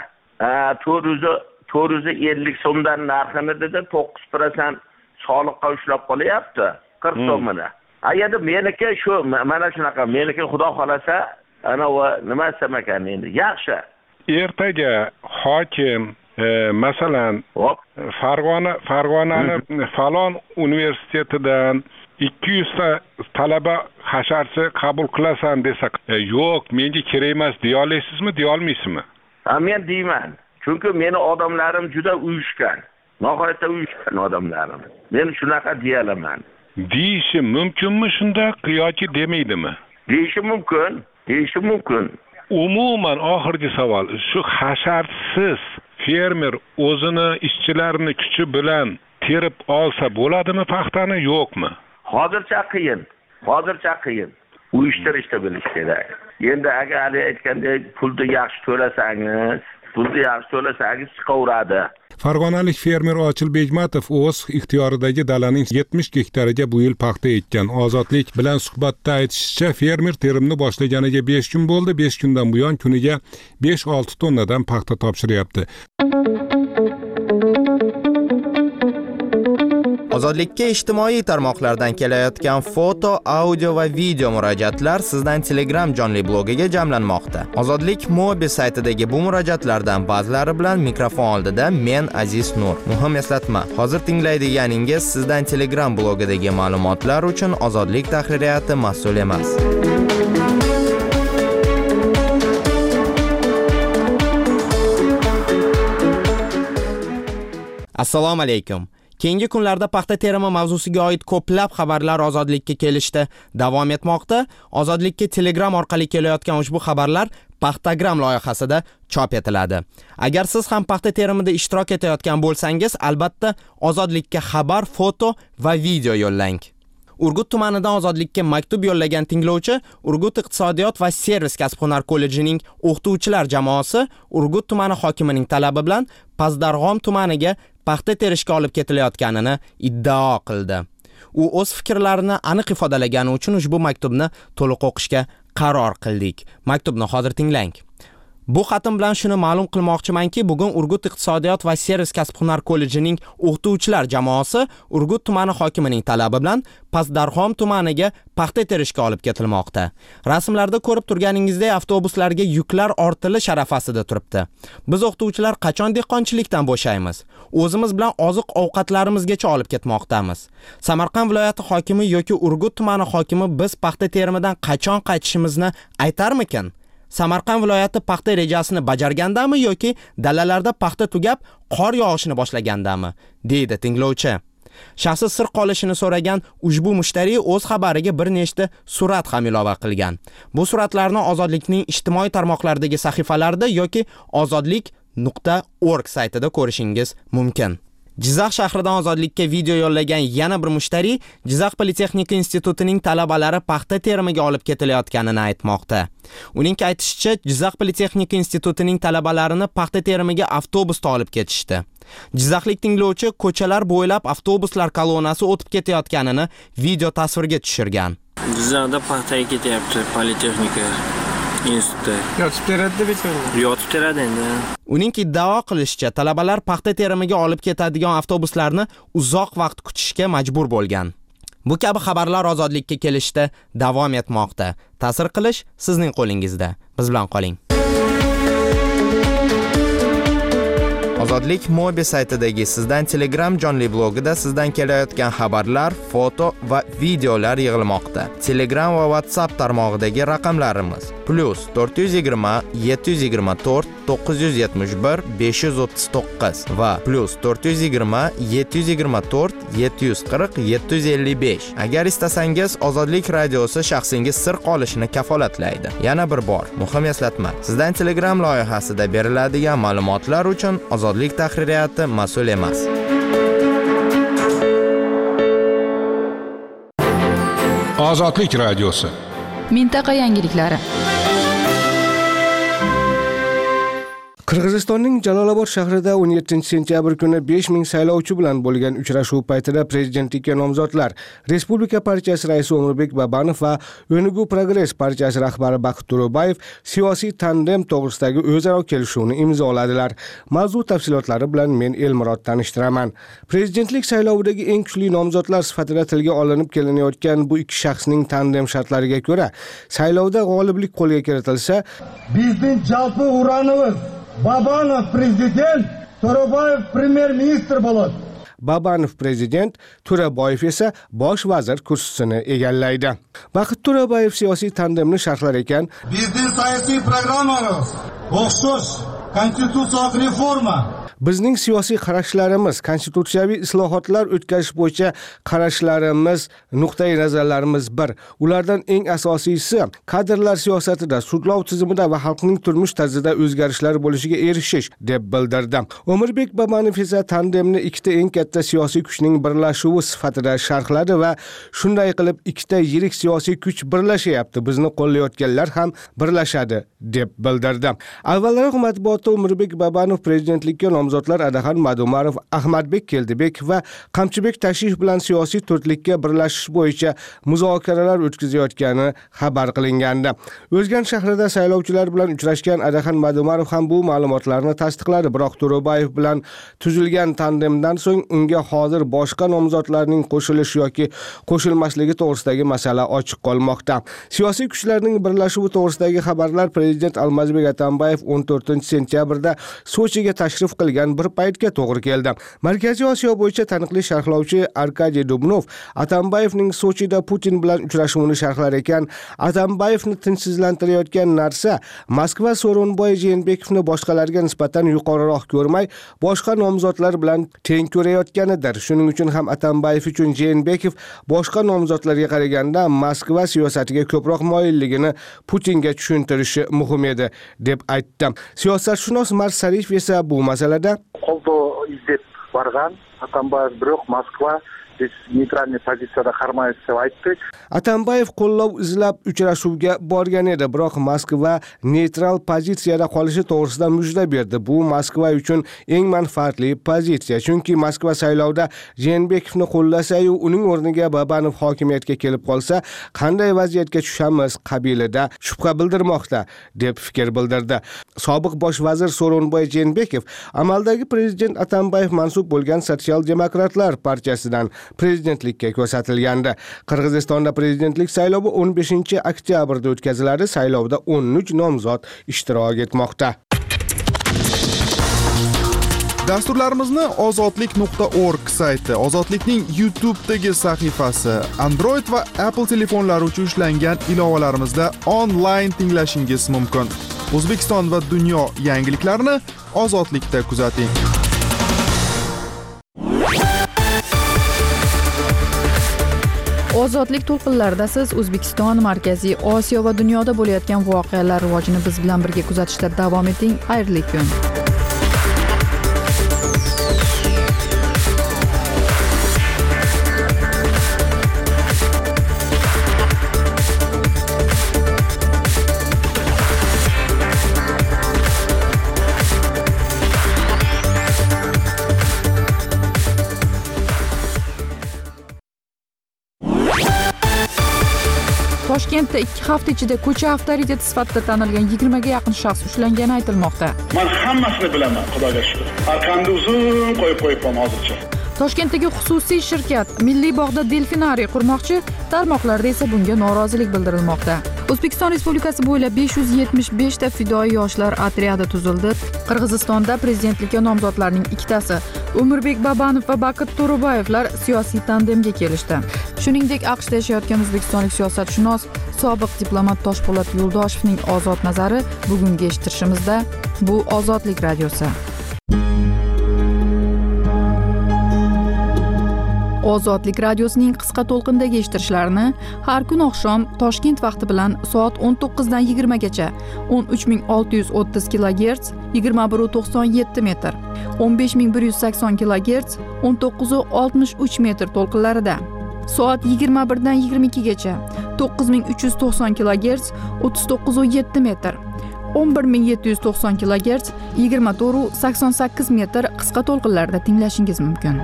450 so'mdan narxini dedi 9% soliqqa ushlab qolyapti. 40 so'mini. Endi meniki shu mana shunaqa, meniki xudo xolasa ana va nima desam ekan endi yaxshi. Ertaga hokim masalan Farg'onani falon universitetidan 200 ta talaba hasharchi qabul qilasan desa, yo'q, menga kerak emas deya olasizmi, deya olmaysizmi? Men deyman. Chunki meni odamlarim juda uyushgan. Nihoyatda uyushgan odamlarim. Men shunaqa deya olaman. Deyishi mumkinmi shunda yoki demaydimi? Deyishi mumkin. Umuman oxirgi savol, shu hasharchisiz fermer o'zini ishchilarini kuchi bilan terib olsa bo'ladimi paxtani, yo'qmi? Hozircha qiyin. Uyushtirishni bilish kerak. Endi agar hali aytgandek pulni yaxshi to'lasangiz chiqaveradi. Farg'onalik fermer Ochil Begmatov o'z ixtiyoridagi dalaning 70 gektariga bu yil paxta ekkan. Ozodlik bilan suhbatda aytishicha, fermer terimni boshlaganiga 5 kun bo'ldi. 5 kundan buyon kuniga 5-6 tonnadan paxta topshiryapti. Ozodlikka ijtimoiy tarmoqlardan kelayotgan foto, audio va video murojaatlar sizdan Telegram jonli blogiga jamlanmoqda. Ozodlik mobil saytidagi bu murojaatlardan ba'zilari bilan mikrofon oldida men Aziz Nur. Muhim eslatma, hozir tinglaydiganingiz sizdan Telegram blogidagi ma'lumotlar uchun Ozodlik tahririyati mas'ul emas. Assalomu alaykum. Keyingi kunlarda paxta terimi mavzusiga oid ko'plab xabarlar Ozodlikka kelishdi. Davom etmoqda. Ozodlikka Telegram orqali kelayotgan ushbu xabarlar Paxtagram loyihasida chop etiladi. Agar siz ham paxta terimida ishtirok etayotgan bo'lsangiz, albatta Ozodlikka xabar, foto va video yo'llang. Urgut tumanidan Ozodlikka maktub yo'llagan tinglovchi Urgut iqtisodiyot va servis kasb-hunar kollejining o'qituvchilar jamoasi Urgut tumani hokimining talabi bilan Pazdarg'om tumaniga paxta terishga olib ketilayotganini iddao qildi. U o'z fikrlarini aniq ifodalagani uchun ushbu maktubni to'liq o'qishga qaror qildik. Maktubni hozir tinglang. Bu xatim bilan shuni ma'lum qilmoqchimanki, bugun Urgut iqtisodiyot va servis kasb-hunar kollejining o'qituvchilar jamoasi Urgut tumani hokimining talabi bilan Pazdarg'om tumaniga paxta terishga olib ketilmoqda. Rasmlarda ko'rib turganingizdek avtobuslarga yuklar ortilish arafasida turibdi. Biz o'qituvchilar qachon dehqonchilikdan bo'shaymiz? O'zimiz bilan oziq-ovqatlarimizgacha olib ketmoqdamiz. Samarqand viloyati hokimi yoki Urgut tumani hokimi biz paxta terimidan qachon qaytishimizni aytarmikin? Samarqand viloyati paxta rejasini bajargandami yoki dalalarda paxta tugab qor yog'ishini boshlagandami? Deydi tinglovchi. Shaxsi sir qolishini so'ragan ushbu mushtariy o'z xabariga bir nechta surat ham ilova qilgan. Bu suratlarni Ozodlikning ijtimoiy tarmoqlardagi sahifalarida yoki ozodlik.org saytida ko'rishingiz mumkin. Jizzax shahridan Ozodlikka video yo'llagan yana bir mushtariy Jizzax Politexnika institutining talabalari paxta terimiga olib ketilayotganini aytmoqda. Uning aytishicha, Jizzax Politexnika institutining talabalarini paxta terimiga avtobusda olib ketishdi. Jizzaxlik tinglovchi ko'chalar bo'ylab avtobuslar kolonnasi o'tib ketayotganini video tasvirga tushirgan. Jizzaxda paxtaga ketyapti Politexnika instituti. Yotib beradi bichora. Yotib beradi endi. Uning iddao qilishicha, talabalar paxta terimiga olib ketadigan avtobuslarni uzoq vaqt kutishga majbur bo'lgan. Bu kabi xabarlar Ozodlikka kelishda davom etmoqda. Ta'sir qilish sizning qo'lingizda. Biz bilan qoling. Ozodlik Mobi saytidagi sizdan Telegram jonli blogida sizdan kelayotgan xabarlar, foto va videolar yig'ilmoqda. Telegram va WhatsApp tarmog'idagi raqamlarimiz +420 724 971 539 va +420 724 740 755. Agar istasangiz, Ozodlik radiosi shaxsingiz sir qolishini kafolatlaydi. Yana bir bor, muhim eslatma. Sizdan Telegram loyihasida beriladigan ma'lumotlar uchun Ozodlik tahririyati mas'ul emas. Ozodlik radiosi. Mintaqa yangiliklari. Qirg'izistonning Jalolobod shahrida 17-sentyabr kuni 5000 saylovchi bilan bo'lgan uchrashuv paytida prezidentlikka nomzodlar Respublika partiyasi raisi O'mirbek Babanov va O'nugu Progress partiyasi rahbari Baqit To'ro'bayev siyosiy tandem to'g'risidagi o'zaro kelishuvni imzoladilar. Mavzu tafsilotlari bilan men Elmurod tanishtiraman. Prezidentlik saylovidagi eng kuchli nomzodlar sifatida tilga olinib kelinayotgan bu ikki shaxsning tandem shartlariga ko'ra, saylovda g'oliblik qo'lga kiritilsa, bizning jalpi uranimiz Babanov prezident, To'ro'bayev premyer-ministr bo'ladi. Babanov prezident, To'ro'bayev esa bosh vazir kursisini egallaydi. Baqit To'ro'bayev siyosiy tandemni sharhlar ekan, bizning siyosiy programmamiz o'xshash konstitutsiyaviy reforma. Bizning siyosiy qarashlarimiz, konstitutsiyaviy islohotlar o'tkazish bo'yicha qarashlarimiz, nuqtai nazarlarimiz bir. Ulardan eng asosiysi kadrlar siyosatida, sudlov tizimida va xalqning turmush tarzida o'zgarishlar bo'lishiga erishish deb bildirdi. O'mirbek Babanov esa tandemni ikkita eng katta siyosiy kuchning birlashuvi sifatida sharhladi va shunday qilib ikkita yirik siyosiy kuch birlashyapti. Bizni qo'llayotganlar ham birlashadi deb bildirdi. Avvalroq matbuotda O'mirbek Babanov prezidentlikka nomzodlar Adaxon Madumarov, Ahmadbek Keldibek va Qamchibek Tashrif bilan siyosiy to'rtlikka birlashish bo'yicha muzokaralar o'tkazayotgani xabar qilingandi. O'zgan shahrida saylovchilar bilan uchrashgan Adaxon Madumarov ham bu ma'lumotlarni tasdiqladi, biroq To'ro'bayev bilan tuzilgan tandemdan so'ng unga hozir boshqa nomzodlarning qo'shilish yoki qo'shilmasligi to'g'risidagi masala ochiq qolmoqda. Siyosiy kuchlarning birlashuvi to'g'risidagi xabarlar Prezident Almazbek Atambayev 14-sentyabrda Sochiga tashrif qilgan bir paytga to'g'ri keldi. Markaziy Osiyo bo'yicha taniqli sharhlovchi Arkadiy Dubnov Atambayevning Sochida Putin bilan uchrashuvini sharhlar ekan, Atambayevni tinchsizlantirayotgan narsa Moskva So'ronboy Jeenbekovni boshqalarga nisbatan yuqoriroq ko'rmay, boshqa nomzodlar bilan teng ko'rayotganidir. Shuning uchun ham Atambayev uchun Jeenbekov boshqa nomzodlarga qaraganda Moskva siyosatiga ko'proq moyilligini Putinga tushuntirishi muhim edi deb aytdi. Siyosatshunos Mars Sarif esa bu masalada qo'lda izlab borgan Atambayev biroq Moskva biz neytralniy pozitsiyada qarmaymiz deb aytdi. Atambayev qo'llov izlab uchrashuvga borgan edi, biroq Moskva neytral pozitsiyada qolishi to'g'risida mujda berdi. Bu Moskva uchun eng manfaatli pozitsiya, chunki Moskva saylovda Jeenbekovni qo'llasa-yu, uning o'rniga Babanov hokimiyatga kelib qolsa, qanday vaziyatga tushamiz qabilida shubha bildirmoqda deb fikr bildirdi. Sobiq bosh vazir So'ronboy Jeenbekov amaldagi prezident Atambayev mansub bo'lgan Sotsial-demokratlar partiyasidan prezidentlikka ko'rsatilgandi. Qirg'izistonda prezidentlik saylovi 15-oktyabrda o'tkaziladi. Saylovda 13 nomzod ishtirok etmoqda. Dasturlarimizni ozodlik.org sayti, Ozodlikning YouTube'dagi sahifasi, Android va Apple telefonlari uchun ishlangan ilovalarimizda onlayn tinglashingiz mumkin. O'zbekiston va dunyo yangiliklarini Ozodlikda kuzating. Ozodlik to'lqinlarida siz O'zbekiston, Markaziy Osiyo va dunyoda bo'layotgan voqealar rivojini biz bilan birga kuzatishda davom eting. Xayrli kun. Toshkentda 2 hafta ichida ko'cha avtoriteti sifatida tanilgan 20 ga yaqin shaxs ushlangani aytilmoqda. Men hammasini bilaman, Xudoga shukr. Arqamda uzun qo'yib qo'yibman hozircha. Toshkentdagi xususiy shirkat Milliy bog'da delfinariy qurmoqchi, tarmoqlarda esa bunga norozilik bildirilmoqda. O'zbekiston Respublikasi bo'ylab 575 ta fidoi yoshlar otryadi tuzildi. Qirg'izistonda prezidentlikka nomzodlarning ikkitasi Umirbek Babanov va Bakir To'ro'bayevlar siyosiy tandemga kelishdi. Shuningdek, AQShda yashayotgan o'zbekistonlik siyosatshunos, sobiq diplomat Toshpo'lat Yo'ldoshevning ozod nazari bugungi eshittirishimizda. Bu Ozodlik radiosi. Ozodlik radiosining qisqa to'lqindagi eshittirishlarini har kun oqshom Toshkent vaqti bilan soat 19 dan 20 gacha 13630 kHz 2197 metr, 15180 kHz 1963 metr to'lqinlarida, soat 21 dan 22 gacha 9390 kHz 3907 metr, 11790 kHz 2488 metr qisqa to'lqinlarda tinglashingiz mumkin.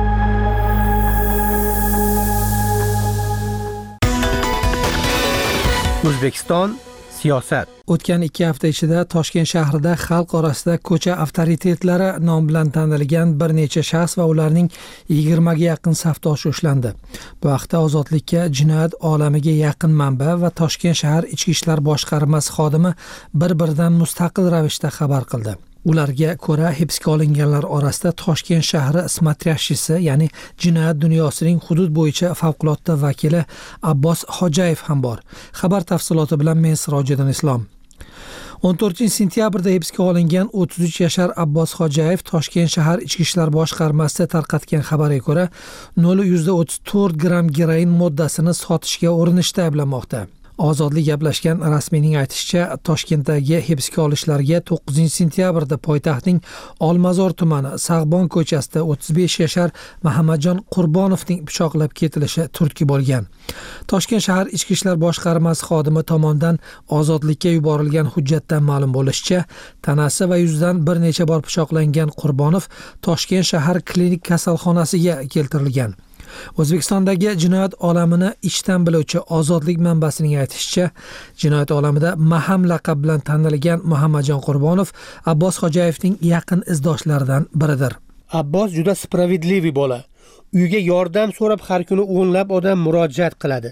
O'zbekiston siyosat. O'tgan 2 hafta ichida Toshkent shahrida xalq orasida ko'cha avtoritetlari nom bilan tanilgan bir necha shaxs va ularning 20 ga yaqin safdoshi ushlandi. Bu haqda Ozodlikka jinoyat olamiga yaqin manba va Toshkent shahar ichki ishlar boshqarmasi xodimi bir-biridan mustaqil ravishda xabar qildi. Ularga ko'ra, hibsga olinganlar orasida Toshkent shahri smatrashchisi, ya'ni jinoyat dunyosining hudud bo'yicha favqulodda vakili Abbos Xo'jayev ham bor. Xabar tafsiloti bilan men Sirojiddin Islom. 14-sentyabrda hibsga olingan 33 yashar Abbos Xo'jayev Toshkent shahar ichki ishlar boshqarmasida tarqatgan xabarga ko'ra 0.34 gram geroin moddasini sotishga urinishda ayblanmoqda. Ozodlik gaplashgan rasmiyning aytishicha, Toshkentdagi hibsga olishlarga 9-sentyabrda poytaxtning Olmazor tumani Sag'bon ko'chasida 35 yashar Muhammadjon Qurbonovning pichoqlab ketilishi turtki bo'lgan. Toshkent shahar ichki ishlar boshqarmasi xodimi tomonidan Ozodlikka yuborilgan hujjatdan ma'lum bo'lishicha, tanasi va yuzidan bir necha bor pichoqlangan Qurbonov Toshkent shahar klinik kasalxonasiga keltirilgan. O'zbekistondagi jinoyat olamini ichdan biluvchi Ozodlik manbasining aytishicha, jinoyat olamida Maham laqab bilan tanilgan Muhammadjon Qurbonov Abbos Xo'jayevning yaqin izdoshlaridan biridir. Abbos juda spravedliviy bola. Uyga yordam so'rab har kuni o'nlab odam murojaat qiladi.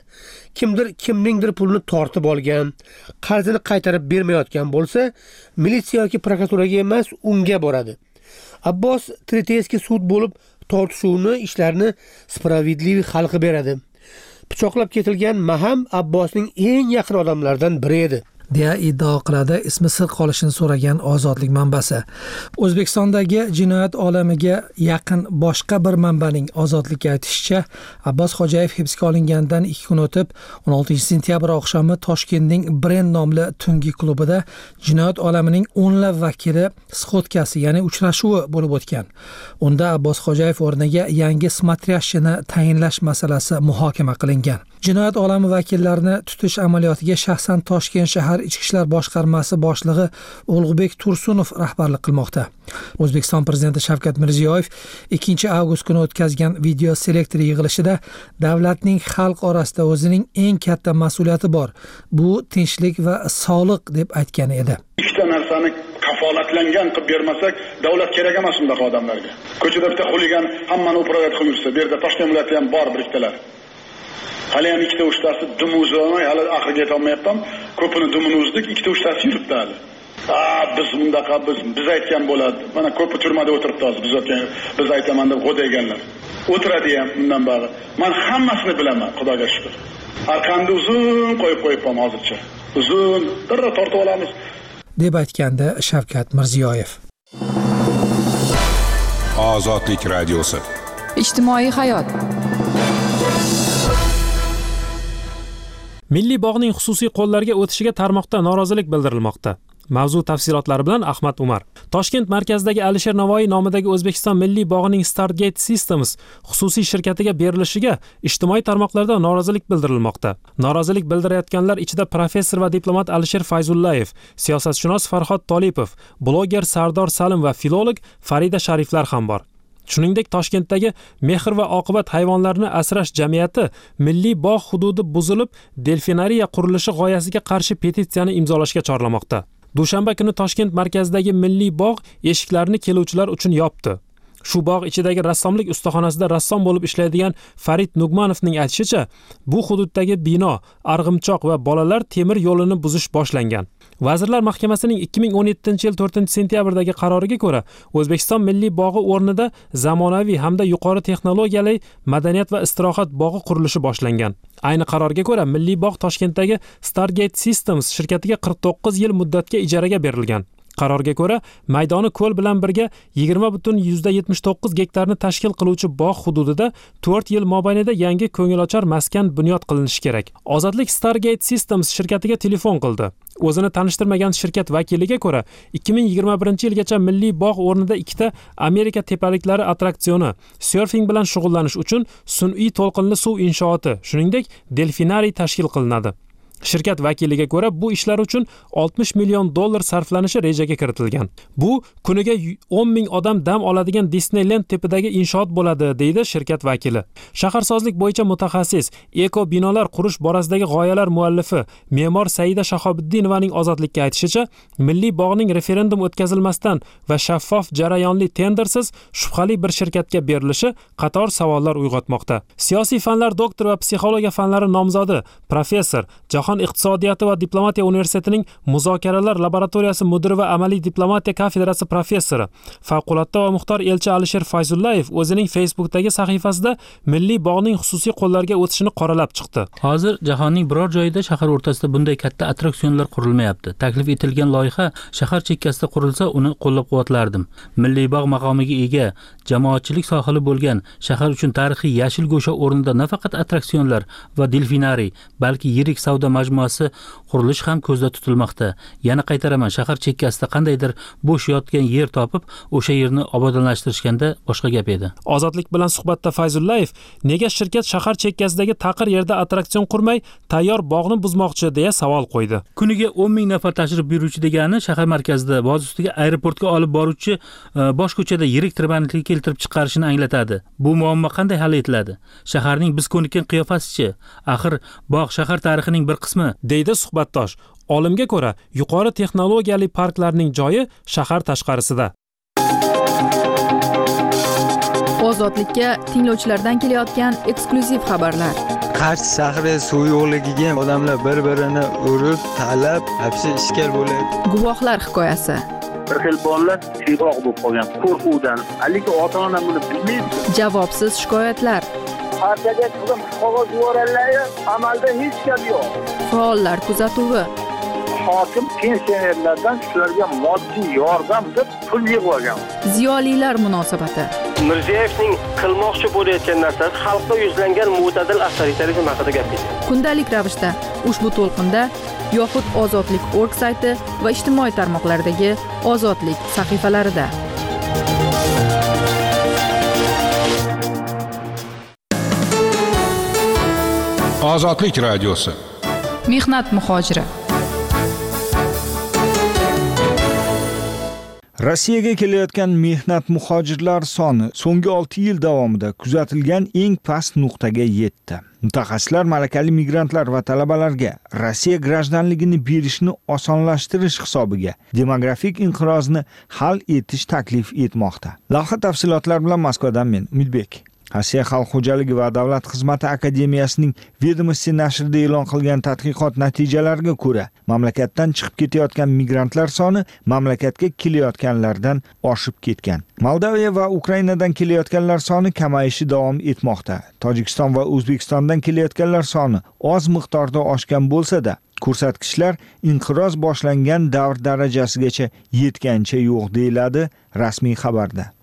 Kimningdir pulini tortib olgan, qarzini qaytarib bermayotgan bo'lsa, militsiya yoki prokuraturaga emas, unga boradi. Abbos Treteyskiy sud bo'lib tortishuvni ishlarni spravedliviy hal qilib beradi. Pichoqlab ketilgan Maham Abbosning eng yaqin odamlaridan biri edi, deya iddao qiladi ismi sir qolishini so'ragan Ozodlik manbasi. O'zbekistondagi jinoyat olamiga yaqin boshqa bir manbaning Ozodlikka aytishicha, Abbos Xo'jayev hibsga olingandan 2 kun o'tib 16-sentyabr oqshomi Toshkentning Brend nomli tungi klubida jinoyat olamining o'nlab vakili sxotkasi, ya'ni uchrashuvi bo'lib o'tgan. Unda Abbos Xo'jayev o'rniga yangi smatrashchini tayinlash masalasi muhokama qilingan. Jinoyat olami vakillarini tutish amaliyotiga shaxsan Toshkent shahar ichki ishlar boshqarmasi boshlig'i Ulug'bek Tursunov rahbarlik qilmoqda. O'zbekiston prezidenti Shavkat Mirziyoyev 2-avgust kuni o'tkazgan video selektor yig'ilishida davlatning xalq orasida o'zining eng katta mas'uliyati bor. Bu tinchlik va sog'liq deb aytgan edi. Ikkita narsani kafolatlangan qilib bermasak, davlat kerak emas undaqa odamlarga. Ko'chada bitta xuligan hammani uprovat qilib yursa, bu yerda Toshkent viloyatida ham bor bir ikkilar. Hali ham ikkita uchtasi dumuzamay, hali oxiriga yeta olmayapman. Ko'pini dumini uzdik, ikkita uchtasi yuribdi hali. Biz bundaqa biz aytgan bo'ladi. Mana ko'pi turmada o'tiribdi hozir. Biz aytaman deb g'o'dayganlar. O'tiradi ham undan bari. Men hammasini bilaman, Xudoga shukr. Arqamda uzun qo'yib qo'yibman hozircha. Uzun darra tortib olamiz, deb aytganda Shavkat Mirziyoyev. Ozodlik radiosi. Ijtimoiy hayot. Milliy bog'ning xususiy qo'llarga o'tishiga tarmoqda norozilik bildirilmoqda. Mavzu tafsilotlari bilan Ahmad Umar. Toshkent markazidagi Alisher Navoiy nomidagi O'zbekiston Milliy bog'ining Stargate Systems xususiy shirkatiga berilishiga ijtimoiy tarmoqlarda norozilik bildirilmoqda. Norozilik bildirayotganlar ichida professor va diplomat Alisher Fayzullayev, siyosatshunos Farhod Tolipov, bloger Sardor Salim va filolog Farida Shariflar ham bor. Shuningdek, Toshkentdagi Mehr va oqibat hayvonlarni asrash jamiyati milliy bog' hududi buzilib, delfinariya qurilishi g'oyasiga qarshi petitsiyani imzolashga chorlamoqda. Dushanba kuni Toshkent markazidagi milliy bog' eshiklarini keluvchilar uchun yopdi. Shu bog' ichidagi rassomlik ustaxonasida rassom bo'lib ishlaydigan Farid Nugmanovning aytishicha, bu hududdagi bino, arg'imchoq va bolalar temir yo'lini buzish boshlangan. Vazirlar Mahkamasining 2017-yil 4-sentyabrdagi qaroriga ko'ra, O'zbekiston Milliy bog'i o'rnida zamonaviy hamda yuqori texnologiyali madaniyat va istirohat bog'i qurilishi boshlangan. Ayni qarorga ko'ra, Milliy bog' Toshkentdagi Stargate Systems shirkatiga 49 yil muddatga ijaraga berilgan. Qarorga ko'ra, maydoni ko'l bilan birga 20,79 gektarni tashkil qiluvchi bog' hududida 4 yil mobaynida yangi ko'ngilochar maskan bunyod qilinishi kerak. Ozodlik Stargate Systems shirkatiga telefon qildi. O'zini tanishtirmagan shirkat vakiliga ko'ra, 2021-yilgacha milliy bog' o'rnida ikkita Amerika tepaliklari attraksioni, surfing bilan shug'ullanish uchun sun'iy to'lqinli suv inshooti, shuningdek, delfinariy tashkil qilinadi. Shirkat vakiliga ko'ra, bu ishlar uchun $60 million sarflanishi rejaga kiritilgan. Bu kuniga 10 ming odam dam oladigan Disneyland tipidagi inshoot bo'ladi, deydi shirkat vakili. Shaharsozlik bo'yicha mutaxassis, eko binolar qurish borasidagi g'oyalar muallifi, me'mor Saida Shahobiddinovaning Ozodlikka aytishicha, milliy bog'ning referendum o'tkazilmasdan va shaffof jarayonli tendersiz shubhali bir shirkatga berilishi qator savollar uyg'otmoqda. Siyosiy fanlar doktori va psixologiya fanlari nomzodi professor, Jahon iqtisodiyoti va diplomatiya universitetining muzokaralar laboratoriyasi mudiri va amaliy diplomatiya kafedrasi professori, favqulodda va muxtor elchi Alisher Fayzullayev o'zining Facebook'dagi sahifasida milliy bog'ning xususiy qo'llarga o'tishini qoralab chiqdi. Hozir jahonning biror joyida shahar o'rtasida bunday katta attraksionlar qurilmayapti. Taklif etilgan loyiha shahar chekkasida qurilsa, uni qo'llab-quvvatlardim. Milliy bog' maqomiga ega, jamoatchilik sohili bo'lgan shahar uchun tarixiy yashil go'sha o'rnida nafaqat attraksionlar va delfinariy, balki yirik savdo majmuasi qurilish ham ko'zda tutilmoqda. Yana qaytaraman, shahar chekkasida qandaydir bo'sh yotgan yer topib, o'sha yerni obodonlashtirishganda boshqa gap edi. Ozodlik bilan suhbatda Fayzullayev nega shirkat shahar chekkasidagi taqir yerda attraksion qurmay, tayyor bog'ni buzmoqchi deya savol qo'ydi. Kuniga 10 ming nafar tashrif buyuruvchi degani shahar markazida boz ustiga aeroportga olib boruvchi bosh ko'chada yirik tirbandlikka keltirib chiqarishini anglatadi. Bu muammo qanday hal etiladi? Shaharning biz ko'nikkan qiyofasichi? Axir bog' shahar tarixining bir qismi, deydi suhbatdosh. Olimga ko'ra, yuqori texnologiyali parklarning joyi shahar tashqarisida. Ozodlikka tinglovchilardan kelayotgan eksklyuziv xabarlar. Qarshi shahri suv yo'qligiga odamlar bir-birini urib, talab, hapsi ishkal bo'ladi. Guvohlar hikoyasi. Bir xil bolalar chiroq bo'lib qolgan qo'rquvdan, lekin ota-ona buni bilmaydi. Javobsiz shikoyatlar. Partiyaga qizim qog'oz yuborganlar, amalda hech gap yo'q. Faollar kuzatuvi. Hokim pensionerlardan shularga moddiy yordam deb pul yig'ib olgan. Ziyolilar munosabati. Mirziyoyevning qilmoqchi bo'layotgan narsasi xalqqa yuzlangan mo'tadil avtoritarizm haqida gapirdi. Kundalik ravishda ushbu to'lqinda yoxud ozodlik.org sayti va ijtimoiy tarmoqlardagi Ozodlik sahifalarida. Ozodlik radiosi. Mehnat muhojiri. Rossiyaga kelayotgan mehnat muhojirlar soni so'nggi 6 yil davomida kuzatilgan eng past nuqtaga yetdi. Mutaxassislar malakali migrantlar va talabalarga Rossiya grajdanligini berishni osonlashtirish hisobiga demografik inqirozni hal etish taklif etmoqda. Lavha tafsilotlar bilan Moskvadan men Umidbek. Rossiya Xalq xo'jaligi va davlat xizmati akademiyasining Vedomosti nashrida e'lon qilgan tadqiqot natijalariga ko'ra, mamlakatdan chiqib ketayotgan migrantlar soni mamlakatga kelayotganlardan oshib ketgan. Moldaviya va Ukrainadan kelayotganlar soni kamayishi davom etmoqda. Tojikiston va O'zbekistondan kelayotganlar soni oz miqdorda oshgan bo'lsa-da, ko'rsatkichlar inqiroz boshlangan davr darajasigacha yetgancha yo'q deyiladi rasmiy xabarda.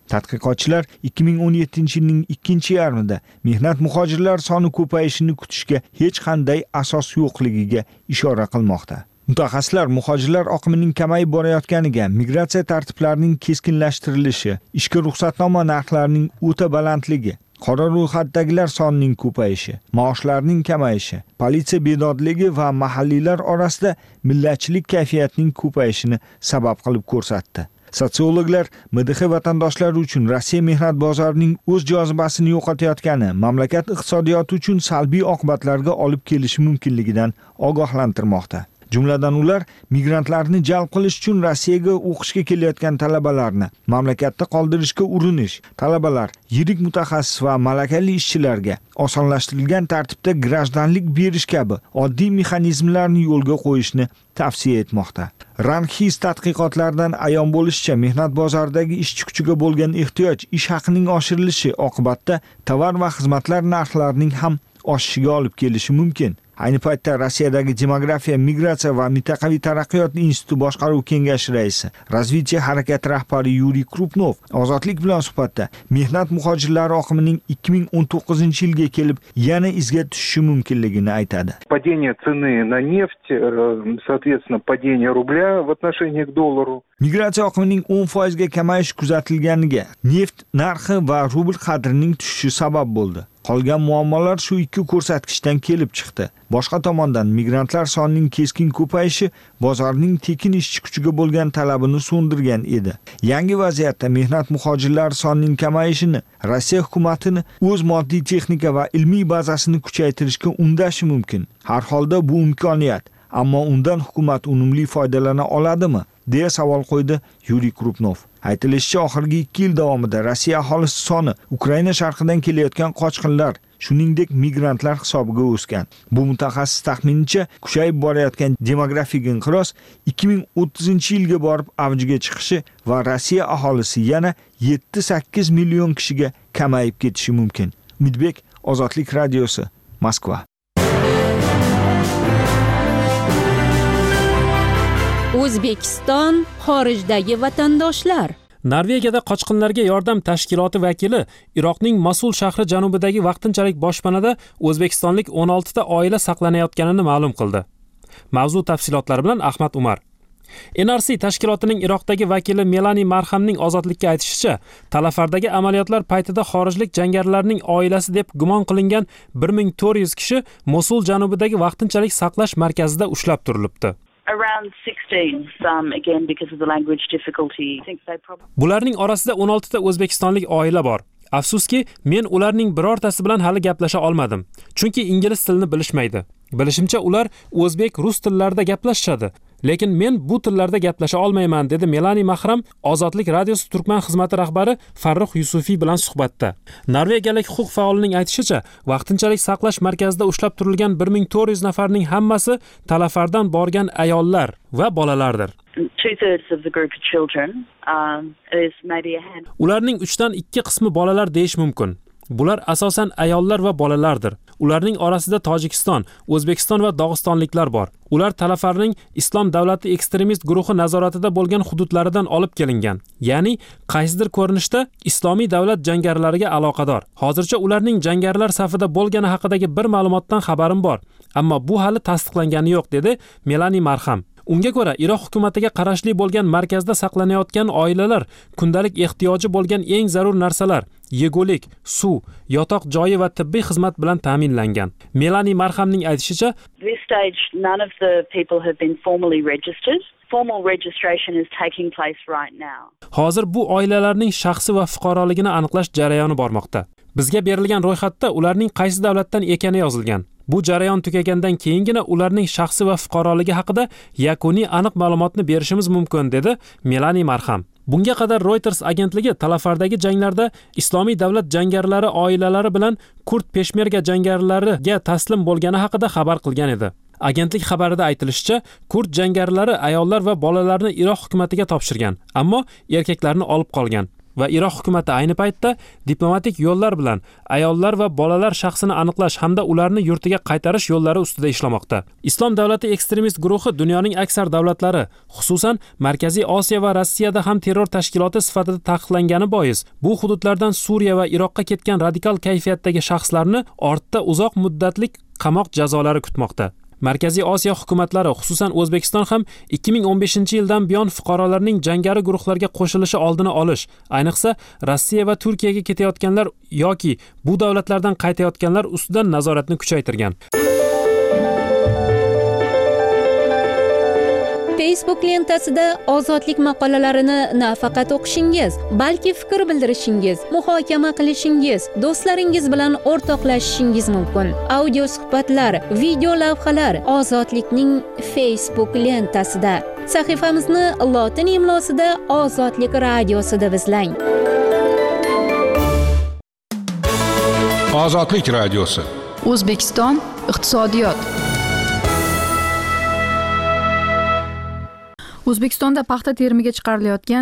Tadqiqotchilar 2017-yilning ikkinchi yarmida mehnat muhojirlar soni ko'payishini kutishga hech qanday asos yo'qligiga ishora qilmoqda. Mutaxassislar muhojirlar oqimining kamayib borayotganiga, migratsiya tartiblarining keskinlashtirilishi, ishga ruxsatnoma narxlarining o'ta balandligi, qora ro'yxatdagilar sonining ko'payishi, maoshlarning kamayishi, politsiya bedodligi va mahalliylar orasida millatchilik kayfiyatining ko'payishini sabab qilib ko'rsatdi. Sotsiologlar MDH vatandoshlari uchun Rossiya mehnat bozorining o'z jozibasini yo'qotayotgani mamlakat iqtisodiyoti uchun salbiy oqibatlarga olib kelishi mumkinligidan ogohlantirmoqda. Jumladan ular migrantlarni jalb qilish uchun Rossiyaga o'qishga kelayotgan talabalarni mamlakatda qoldirishga urinish, talabalar, yirik mutaxassis va malakali ishchilarga osonlashtirilgan tartibda grajdanlik berish kabi oddiy mexanizmlarni yo'lga qo'yishni tavsiya etmoqda. Ranxis tadqiqotlaridan ayon bo'lishicha, mehnat bozoridagi ishchi kuchiga bo'lgan ehtiyoj ish haqining oshirilishi oqibatda tovar va xizmatlar narxlarining ham oshishiga olib kelishi mumkin. Ayni paytda Rossiyadagi demografiya, migratsiya va mintaqaviy taraqqiyot instituti boshqaruv kengashi raisi, Razvitiya harakati rahbari Yuriy Krupnov Ozodlik bilan suhbatda mehnat muhojirlari oqimining 2019-yilga kelib yana izga tushishi mumkinligini aytadi. Падение цены на нефть, соответственно, падение рубля в отношении к доллару. Migratsiya oqimining 10% ga kamayish kuzatilganiga neft narxi va rubl qadrining tushishi sabab bo'ldi. Qolgan muammolar shu ikki ko'rsatkichdan kelib chiqdi. Boshqa tomondan migrantlar sonining keskin ko'payishi bozorning tekin ishchi kuchiga bo'lgan talabini so'ndirgan edi. Yangi vaziyatda mehnat muhojirlar sonining kamayishini Rossiya hukumatini o'z moddiy texnika va ilmiy bazasini kuchaytirishga undashi mumkin. Har holda bu imkoniyat, ammo undan hukumat unumli foydalana oladimi? deya savol qo'ydi Yuriy Krupnov. Aytilishicha, oxirgi 2 yil davomida Rossiya aholisi soni Ukraina sharqidan kelayotgan qochqinlar, shuningdek migrantlar hisobiga o'sgan. Bu mutaxassis taxminicha kuchayib borayotgan demografik inqiroz 2030-yilga borib avjiga chiqishi va Rossiya aholisi yana 7-8 million kishiga kamayib ketishi mumkin. Umidbek, Ozodlik radiosi, Moskva. O'zbekiston xorijdagi vatandoshlar. Norvegiyada qochqinlarga yordam tashkiloti vakili Iroqning Mosul shahri janubidagi vaqtinchalik boshpanada o'zbekistonlik 16 ta oila saqlanayotganini ma'lum qildi. Mavzu tafsilotlari bilan Ahmad Umar. NRC tashkilotining Iroqdagi vakili Melani Marhamning Ozodlikka aytishicha, Talafardagi amaliyotlar paytida xorijlik jangarilarning oilasi deb gumon qilingan 1400 kishi Mosul janubidagi vaqtinchalik saqlash markazida ushlab turilibdi. Around 16, some again because of the language difficulty. I think they probably... Bularning orasida 16 ta o'zbekistonlik oila bor. Afsuski, men ularning birortasi bilan hali gaplasha olmadim, chunki ingliz tilini bilishmaydi. Bilishimcha ular o'zbek, rus tillarida gaplashadi, lekin men bu tillarda gaplasha olmayman, dedi Melani Mahram Ozodlik radiosi Turkman xizmati rahbari Farruh Yusufiy bilan suhbatda. Norvegiyalik huquq faolining aytishicha, vaqtinchalik saqlash markazida ushlab turilgan 1400 nafarning hammasi Talafardan borgan ayollar va bolalardir. 2/3 of the group of children. Is maybe a hand. Ularning 3dan 2 qismi bolalar deyish mumkin. Bular asosan ayollar va bolalardir. Ularning orasida Tojikiston, O'zbekiston va Dog'istonliklar bor. Ular Talafarning Islom davlati ekstremist guruhi nazoratida bo'lgan hududlaridan olib kelingan. Ya'ni qaysidir ko'rinishda Islomiy davlat jangarilariga aloqador. Hozircha ularning jangarilar safida bo'lgani haqidagi bir ma'lumotdan xabarim bor, ammo bu hali tasdiqlangani yo'q, dedi Melani Marham. Unga ko'ra, Iroq hukumatiga qarashli bo'lgan markazda saqlanayotgan oilalar kundalik ehtiyoji bo'lgan eng zarur narsalar, yegulik, suv, yotoq joyi va tibbiy xizmat bilan ta'minlangan. Melani Marhamning aytishicha, This stage none of the people have been formally registered. Formal registration is taking place right now. Hozir bu oilalarning shaxsi va fuqaroligini aniqlash jarayoni bormoqda. Bizga berilgan ro'yxatda ularning qaysi davlatdan ekani yozilgan. Bu jarayon tugagandan keyingina ularning shaxsi va fuqaroligi haqida yakuniy aniq ma'lumotni berishimiz mumkin, dedi Melani Marham. Bunga qadar Reuters agentligi Talafardagi janglarda Islomiy davlat jangarilari oilalari bilan Kurd peshmerga jangarilariga taslim bo'lgani haqida xabar qilgan edi. Agentlik xabarida aytilishicha, Kurd jangarilari ayollar va bolalarni Iroq hukumatiga topshirgan, ammo erkaklarni olib qolgan. va Iroq hukumati ayni paytda diplomatik yo'llar bilan ayollar va bolalar shaxsini aniqlash hamda ularni yurtiga qaytarish yo'llari ustida ishlamoqda. Islom davlati ekstremist guruhi dunyoning aksar davlatlari, xususan Markaziy Osiyo va Rossiyada ham terror tashkiloti sifatida taqiqlangani bois, bu hududlardan Suriya va Iroqqa ketgan radikal kayfiyatdagi shaxslarni ortda uzoq muddatlik qamoq jazolari kutmoqda. Markaziy Osiyo hukumatlari, xususan O'zbekiston ham 2015-yildan buyon fuqarolarning jangari guruhlarga qo'shilishi oldini olish, ayniqsa Rossiya va Turkiyaga ketayotganlar yoki bu davlatlardan qaytayotganlar ustidan nazoratni kuchaytirgan. Facebook lentasida ozodlik maqolalarini nafaqat o'qishingiz, balki fikr bildirishingiz, muhokama qilishingiz, do'stlaringiz bilan o'rtoqlashishingiz mumkin. Audio suhbatlar, video lavhalar Ozodlikning Facebook lentasida. Sahifamizni lotin imlosida Ozodlik radiosida izlang. Ozodlik radiosi. O'zbekiston iqtisodiyot. O'zbekistonda paxta terimiga chiqarilayotgan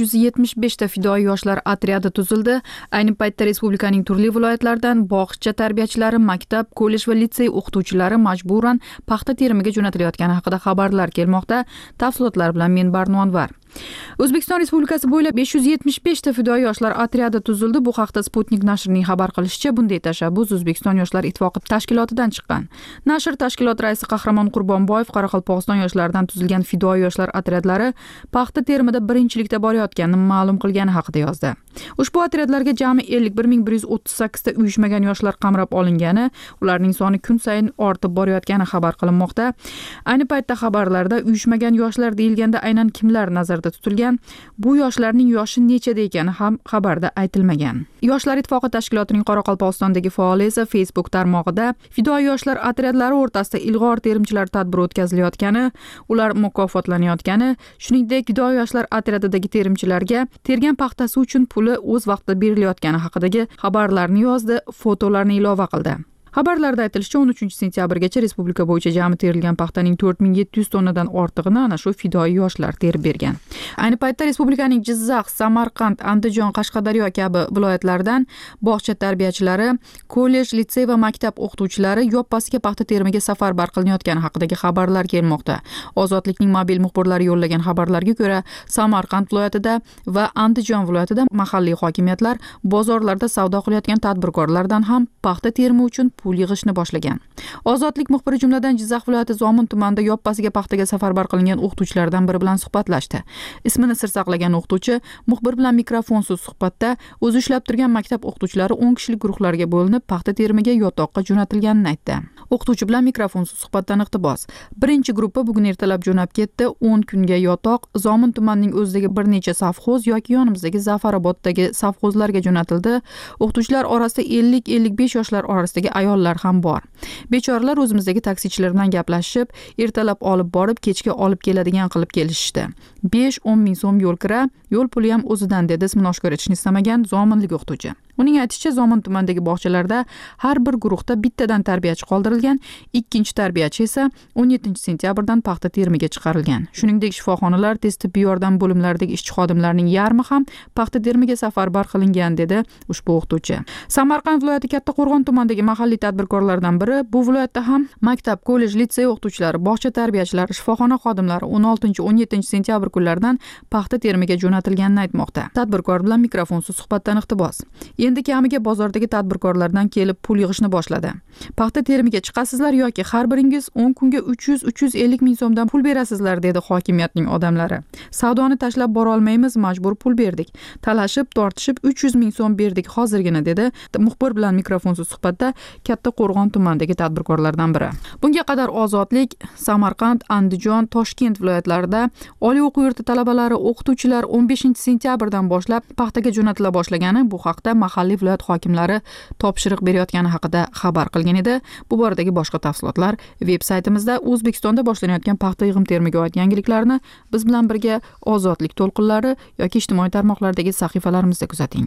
575 ta fidoyi yoshlar otryadi tuzildi. Ayni paytda respublikaning turli viloyatlaridan bog'cha tarbiyachilari, maktab, kollej va litsey o'qituvchilari majburan paxta terimiga jo'natilayotgani haqida xabarlar kelmoqda. Tafsilotlar bilan men Barnonvar. O'zbekiston Respublikasi bo'ylab 575 ta fidoyi yoshlar otryadi tuzildi. Bu haqda Sputnik nashrining xabar qilishicha, bunday tashabbus O'zbekiston yoshlar ittifoqi tashkilotidan chiqqan. Nashr tashkilot raisi Qahramon Qurbonboyev Qoraqalpog'iston yoshlaridan tuzilgan fidoyi yoshlar otryadlari paxta terimida birinchilikda borayotganini ma'lum qilgani haqida yozdi. Ushbu otryadlarga jami 5138 ta uyushmagan yoshlar qamrab olingani, ularning soni kun sayin ortib borayotgani xabar qilinmoqda. Ayni paytda xabarlarda uyushmagan yoshlar deyilganda aynan kimlar nazarda tutilgan, bu yoshlarning yoshi nechada ekani ham xabarda aytilmagan. Yoshlar ittifoqi tashkilotining Qoraqalpog'istondagi faoli esa Facebook tarmog'ida fidoyi yoshlar otryadlari o'rtasida ilg'or terimchilar tadbiri o'tkazilayotgani, ular mukofotlanayotgani, shuningdek fidoyi yoshlar otryadidagi terimchilarga tergan paxtasi uchun puli o'z vaqtida berilayotgani haqidagi xabarlarni yozdi, fotolarni ilova qildi. Xabarlarda aytilishicha, 13 sentyabrgacha respublika bo'yicha jami terilgan paxtaning 4700 tonnadan ortig'ini ana shu fidoyi yoshlar terib bergan. Ayni paytda respublikaning Jizzax, Samarqand, Andijon, Qashqadaryo kabi viloyatlardan bog'cha tarbiyachilari, kollej, litsey va maktab o'qituvchilari yoppasiga paxta terimiga safarbar qilinayotgani haqidagi xabarlar kelmoqda. Ozodlikning mobil muxbirlari yo'llagan xabarlarga ko'ra, Samarqand viloyatida va Andijon viloyatida mahalliy hokimiyatlar bozorlarda savdo qilayotgan tadbirkorlardan ham paxta terimi uchun pul yig'ishni boshlagan. Ozodlik muxbiri jumladan Jizzax viloyati Zomin tumanida yoppasiga paxtaga safarbar qilingan o'qituvchilardan biri bilan suhbatlashdi. Ismini sir saqlagan o'qituvchi muxbir bilan mikrofonsiz suhbatda o'zi ishlab turgan maktab o'qituvchilari 10 kishilik guruhlarga bo'linib paxta terimiga yotoqqa jo'natilganini aytdi. O'qituvchi bilan mikrofonsiz suhbatdan iqtibos. Birinchi gruppa bugun ertalab jo'nab ketdi. 10 kunga yotoq Zomin tumanining o'zidagi bir necha safxoz yoki yonimizdagi Zafaraboddagi safxozlarga jo'natildi. O'qituvchilar orasida 50-55 yoshlar orasidagi ayollar ham bor. Bechoralar o'zimizdagi taksichilar bilan gaplashib, ertalab olib borib, kechga olib keladigan qilib kelishdi. 5-10 ming so'm yo'l kira, yo'l puli ham o'zidan dedi, ismini oshkor etishni istamagan zominlik o'qituvchi. Uning aytishicha, Zomin tumanidagi bog'chalarda har bir guruhda bittadan tarbiyachi qoldirilgan, ikkinchi tarbiyachi esa 17 sentyabrdan paxta terimiga chiqarilgan. Shuningdek, shifoxonalar, tez tibbiy yordam bo'limlaridagi ishchi xodimlarning yarmi ham paxta terimiga safarbar qilingan dedi ushbu o'qituvchi. Samarqand viloyati Kattaqo'rg'on tumanidagi mahalliy tadbirkorlardan biri, bu viloyatda ham maktab, kollej, litsey o'qituvchilari, bog'cha tarbiyachilari, shifoxona xodimlari 16-17 sentyabr kunlaridan paxta terimiga jo'natilganini aytmoqda. Tadbirkor bilan mikrofonsiz suhbatdan iqtibos. Endi kamiga bozordagi tadbirkorlardan kelib pul yig'ishni boshladi. Paxta terimiga chiqasizlar yoki har biringiz 10 kunga 300-350 ming so'mdan pul berasizlar dedi hokimiyatning odamlari. Savdoni tashlab bora olmaymiz, majbur pul berdik. Talashib, tortishib 300 ming so'm berdik hozirgina dedi muxbir bilan mikrofonsiz suhbatda Kattaqo'rg'on tumanidagi tadbirkorlardan biri. Bunga qadar Ozodlik Samarqand, Andijon, Toshkent viloyatlarida oliy o'quv yurti talabalari, o'qituvchilar 15 sentyabrdan boshlab paxtaga jo'natila boshlagani bu haqda mahalliy viloyat hokimlari topshiriq berayotgani haqida xabar qilgan edi. Bu boradagi boshqa tafsilotlar veb-saytimizda. O'zbekistonda boshlanayotgan paxta yig'im terimiga oid yangiliklarni biz bilan birga Ozodlik to'lqinlari yoki ijtimoiy tarmoqlardagi sahifalarimizda kuzating.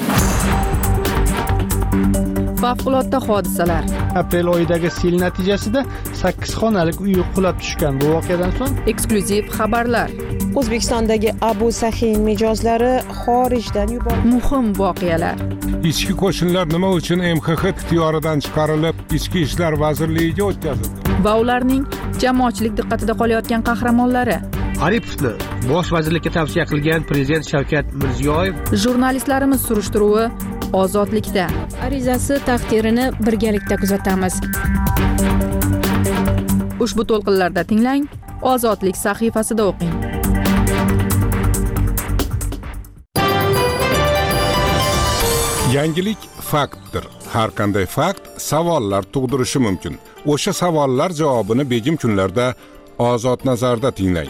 Favqulodda hodisalar. Aprel oyidagi sel natijasida 8 xonalik uy qulab tushgan. Bu voqeadan so'ng eksklyuziv xabarlar. O'zbekistondagi Abu Sahiy mijozlari xorijdan yuborildi. Muhim voqealar. Ichki qo'shinlar nima uchun MXX ixtiyoridan chiqarilib, Ichki ishlar vazirligiga o'tkazildi? Va ularning jamoatchilik diqqatida qolayotgan qahramonlari. Aripovni bosh vazirlikka tavsiya qilgan prezident Shavkat Mirziyoyev. Jurnalistlarimiz surishtiruvi ozodlikda. Arizasi taqdirini birgalikda kuzatamiz. Ushbu to'lqinlarda tinglang, Ozodlik sahifasida o'qing. Yangilik faktdir. Har qanday fakt savollar tug'dirishi mumkin. O'sha savollar javobini begim kunlarda Ozod nazarda tinglang.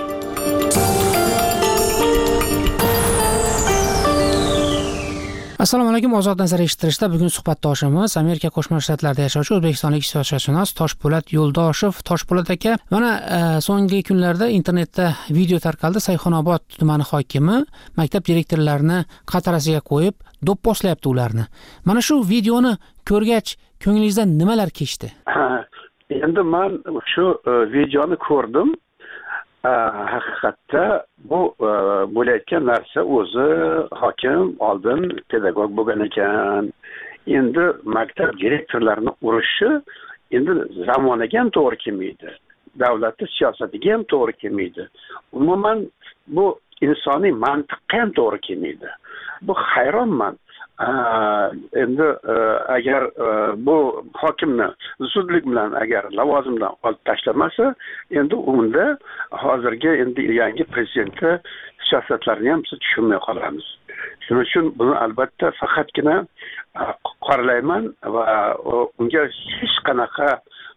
Assalomu alaykum. Ozod nazar eshittirishda bugun suhbatdoshimiz Amerika Qo'shma Shtatlarida yashovchi o'zbekistonlik siyosatshunos Toshpo'lat Yo'ldoshev. Toshpo'lat aka, mana so'nggi kunlarda internetda video tarqaldi. Sayxunobod tumani hokimi maktab direktorlarini qatorasiga qo'yib, do'pposlayapti ularni. Mana shu videoni ko'rgach, ko'nglingizdan nimalar kechdi? Endi men shu videoni ko'rdim. Haqiqatda bu bo'layotgan narsa o'zi hokim oldin pedagog bo'lgan ekan. Endi maktab direktorlarini urishi endi zamoniga ham to'g'ri kelmaydi. Davlatning siyosatiga ham to'g'ri kelmaydi. Umuman bu insoniy mantiqqa ham to'g'ri kelmaydi. Bu hayronman. Endi agar bu hokimni zudlik bilan agar lavozimdan olib tashlamasa, endi unda hozirgi endi yangi prezidentni siyosatlarini ham biz tushunmay qolamiz. Shuning uchun buni albatta faqatgina qoralayman va unga hech qanaqa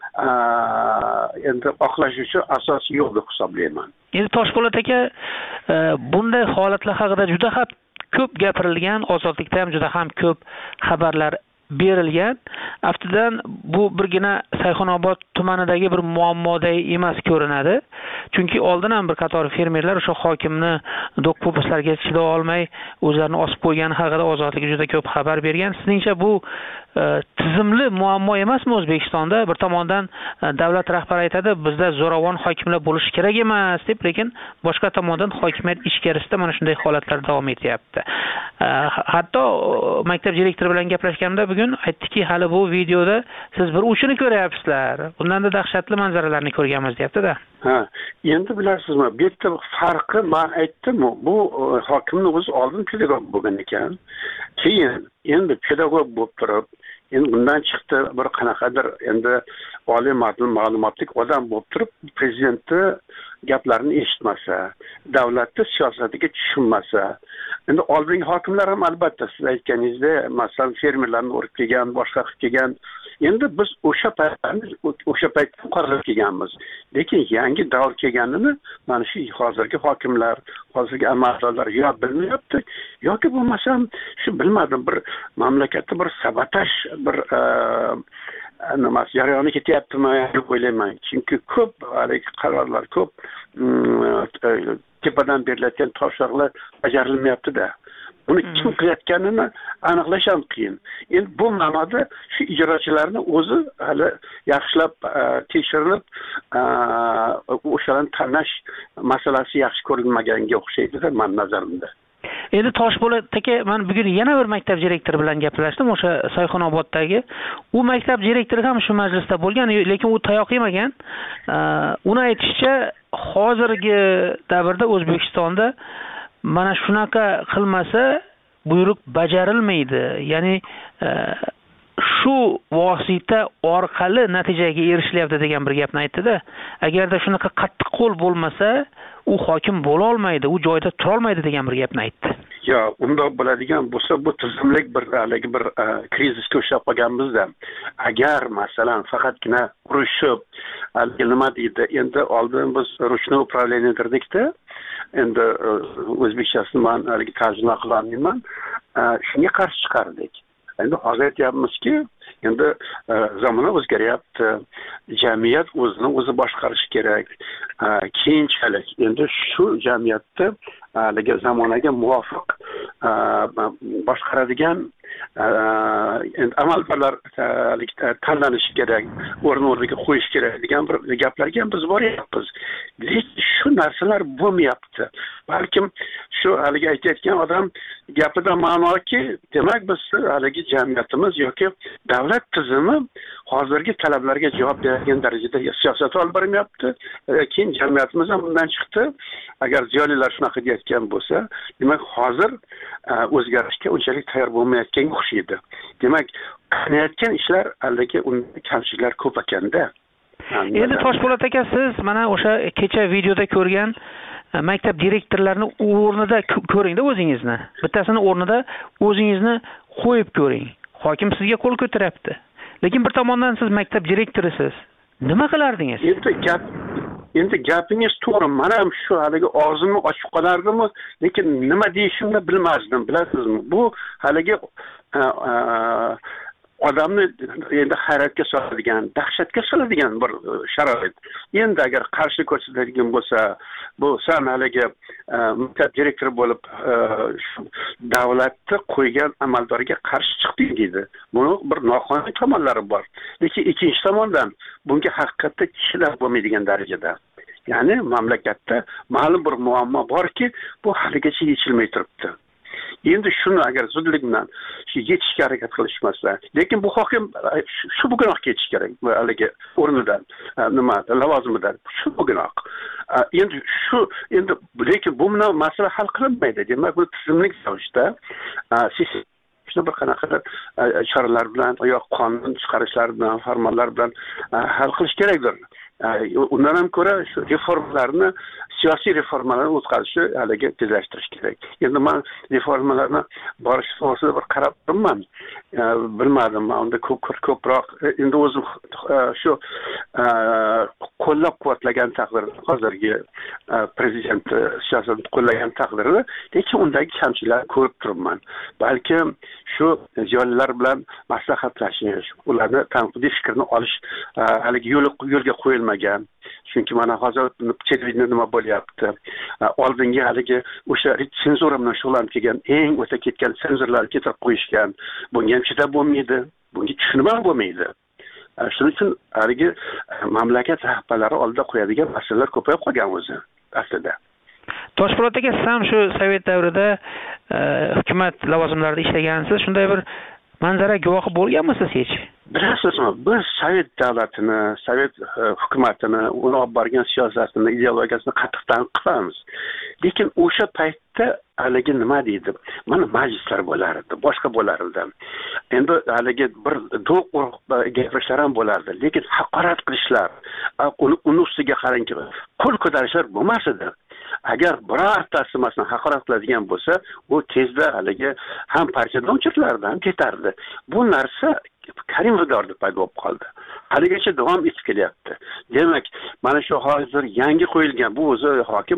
endi oqlash uchun asos yo'q deb hisoblayman. Endi Toshpo'lat aka, bunday holatlar haqida juda ko'p gapirilgan, ozodlikda ham juda ham ko'p xabarlar berilgan. Aftidan bu birgina Sayxunobod tumanidagi bir muammoday emas ko'rinadi. Chunki oldin ham bir qator fermerlar o'sha hokimni do'q-po'pislarga chiday olmay o'zlarini osib qo'ygani haqida ozodlikka juda ko'p xabar bergan. Sizningcha bu tizimli muammo emasmi O'zbekistonda? Bir tomondan davlat rahbari aytadi, bizda zo'ravon hokimlar bo'lishi kerak emas deb, lekin boshqa tomondan hokimiyat ichkarisida mana shunday holatlar davom etyapti. Hatto maktab direktori bilan gaplashganimda bugun aytdiki, hali bu videoda siz bir uchini ko'ryapsizlar. Bundan-da dahshatli manzaralarni ko'rganmiz deyapti-da. Endi bilasizmi, bu yerda farqi men aytdim, bu hokimning o'zi oldin pedagog bo'lgan ekan. Keyin endi pedagog bo'lib turib, endi bundan chiqdi bir qanaqadir endi oliy ma'lumotli odam bo'lib turib, prezidentni gaplarini eshitmasa, davlatning siyosatiga tushunmasa, endi oldingi hokimlar ham albatta siz aytganingizdek, masalan, fermerlarni urib kelgan, boshqa qilib kelgan. Endi biz o'sha paytda qarab kelganmiz. Lekin yangi davr kelganini mana shu hozirgi hokimlar, hozirgi amaldorlar yo bilmayapti, yoki bo'lmasam shu bilmadim, bir mamlakatda bir sabotaj, bir nima jarayoni ketyaptimi deb o'ylayman. Chunki ko'p qarorlar, ko'p tepadan berilayotgan topshiriqlar bajarilmayapti-da. Buni kim qilayotganini aniqlash ham qiyin. Endi bu ma'noda shu ijrochilarni o'zi hali yaxshilab tekshirilib, o'shalarni tanlash masalasi yaxshi ko'rilmaganga o'xshaydi-da men nazarimda. Endi Toshpo'lat aka, men bugun yana bir maktab direktori bilan gaplashdim, o'sha Sayxunoboddagi. U maktab direktori ham shu majlisda bo'lgan, lekin u tayoq yemagan. Uni aytishicha, hozirgi davrda O'zbekistonda mana shunaqa qilmasa buyruq bajarilmaydi. Ya'ni shu vosita orqali natijaga erishilyapti degan bir gapni aytdi-da. Agarda shunaqa qattiq qo'l bo'lmasa, u hokim bo'la olmaydi, u joyda tura olmaydi degan bir gapni aytdi. Yo, undoq bo'ladigan bo'lsa, bu tizimlik bir krizisga ushlab qolganmizda. Agar masalan faqatgina urushib, nima deydi, endi oldin biz ruchnoy управление qirdikda, endi o'zbekchasini men haligi tarjima qilolmayman, shunga qarshi chiqardik. Endi hozir aytyapmizki, endi zamon o'zgaryapti, jamiyat o'zini o'zi boshqarishi kerak. Keyinchalik endi shu jamiyatda haligi zamonaga muvofiq boshqaradigan endi amaldorlar tanlanishi kerak, o'rniga qo'yish kerak degan bir gaplarga biz boryapmiz. Lekin shu narsalar bo'lmayapti. Balkim shu haligi aytayotgan odam gapida ma'noki, demak biz haligi jamiyatimiz yoki davlat tizimi hozirgi talablarga javob beradigan darajada siyosat olib bormayapti. Keyin jamiyatimiz ham bundan chiqdi. Agar ziyolilar shunaqa deyotgan bo'lsa, demak hozir o'zgarishga unchalik tayyor bo'lmayotganga o'xshaydi. Demak, qilayotgan ishlar haligi unda kamchiliklar ko'p ekanda. Endi Toshpo'lat aka, siz mana o'sha kecha videoda ko'rgan maktab direktorlarini o'rnida ko'ringda o'zingizni. Bittasini o'rnida o'zingizni qo'yib ko'ring. Hokim sizga qo'l ko'taryapti. Lekin bir tomondan siz maktab direktorisiz. Nima qilardingiz? Endi gapingiz to'g'ri. Men ham shu haligi og'zimni ochib qolardimmi, lekin nima deyishimni bilmasdim, bilasizmi? Bu haligi odamni endi hayratga soladigan, dahshatga soladigan bir sharoit. Endi agar qarshi ko'rsatadigan bo'lsa, bu san haligi maktab direktori bo'lib davlatni qo'ygan amaldorga qarshi chiqding deydi. Buni bir noqonuniy tomonlari bor. Lekin ikkinchi tomondan bunga haqiqatda kishilar bo'lmaydigan darajada. Ya'ni mamlakatda ma'lum bir muammo borki, bu haligacha yechilmay turibdi. Endi shuni agar zudlik bilan yechishga harakat qilishmasa, lekin bu hokim shu bugunoq ketish kerak, haligi o'rnidan, lavozimidan shu bugunoq. Endi lekin bu bilan masala hal qilinmaydi. Demak, bu tizimli ravishda shuni bir qanaqadir choralar bilan, yo'q qonun chiqarishlar bilan, farmonlar bilan hal qilish kerakdir. Undan ham ko'ra shu reformalarni, siyosiy reformalarni o'tkazishni haligi tezlashtirish kerak. Endi men reformalarni borish to'g'risida bir qarab turibman. Bilmadim, unda ko'proq endi o'zim shu qo'llab-quvvatlagan taqdirda, hozirgi prezident siyosatini qo'llagan taqdirda, lekin undagi kamchiliklarni ko'rib turibman. Balkim shu ziyolilar bilan maslahatlashish, ularni tanqidiy fikrni olish haligi yo'lga qo'yilmagan. Chunki mana hozir televideniyada nima bo'lyapti? Oldingi haligi o'sha senzura bilan shug'ullanib kelgan, eng o'ta ketgan senzorlarni keltirib qo'yishgan. Bunga ham chidab bo'lmaydi, bunga tushunib ham bo'lmaydi. Shuning uchun haligi mamlakat rahbarlari oldida qo'yadigan masalalar ko'payib qolgan o'zi aslida. Toshpo'lat aka, siz ham shu Sovet davrida hukumat lavozimlarida ishlagansiz. Shunday bir manzara guvohi bo'lganmisiz hech? Bilasizmi, biz Sovet davlatini, Sovet hukumatini, uni olib borgan siyosatini, ideologiyasini qattiq tanqid qilamiz. Lekin o'sha paytda haligi nima deydi? Mana majlislar bo'lardi, boshqa bo'lardi. Endi haligi bir do'q gapirishlar ham bo'lardi, lekin haqorat qilishlar, uni ustiga qarangki, qo'l ko'tarishlar bo'lmas edi. Agar birortasi masalan haqorat qiladigan bo'lsa, u tezda haligi ham partiyadan o'chirilardi, ham ketardi. Bu narsa Karimov davrida paydo bo'lib qoldi. Haligacha davom etib kelyapti. Demak, mana shu hozir yangi qo'yilgan bu o'zi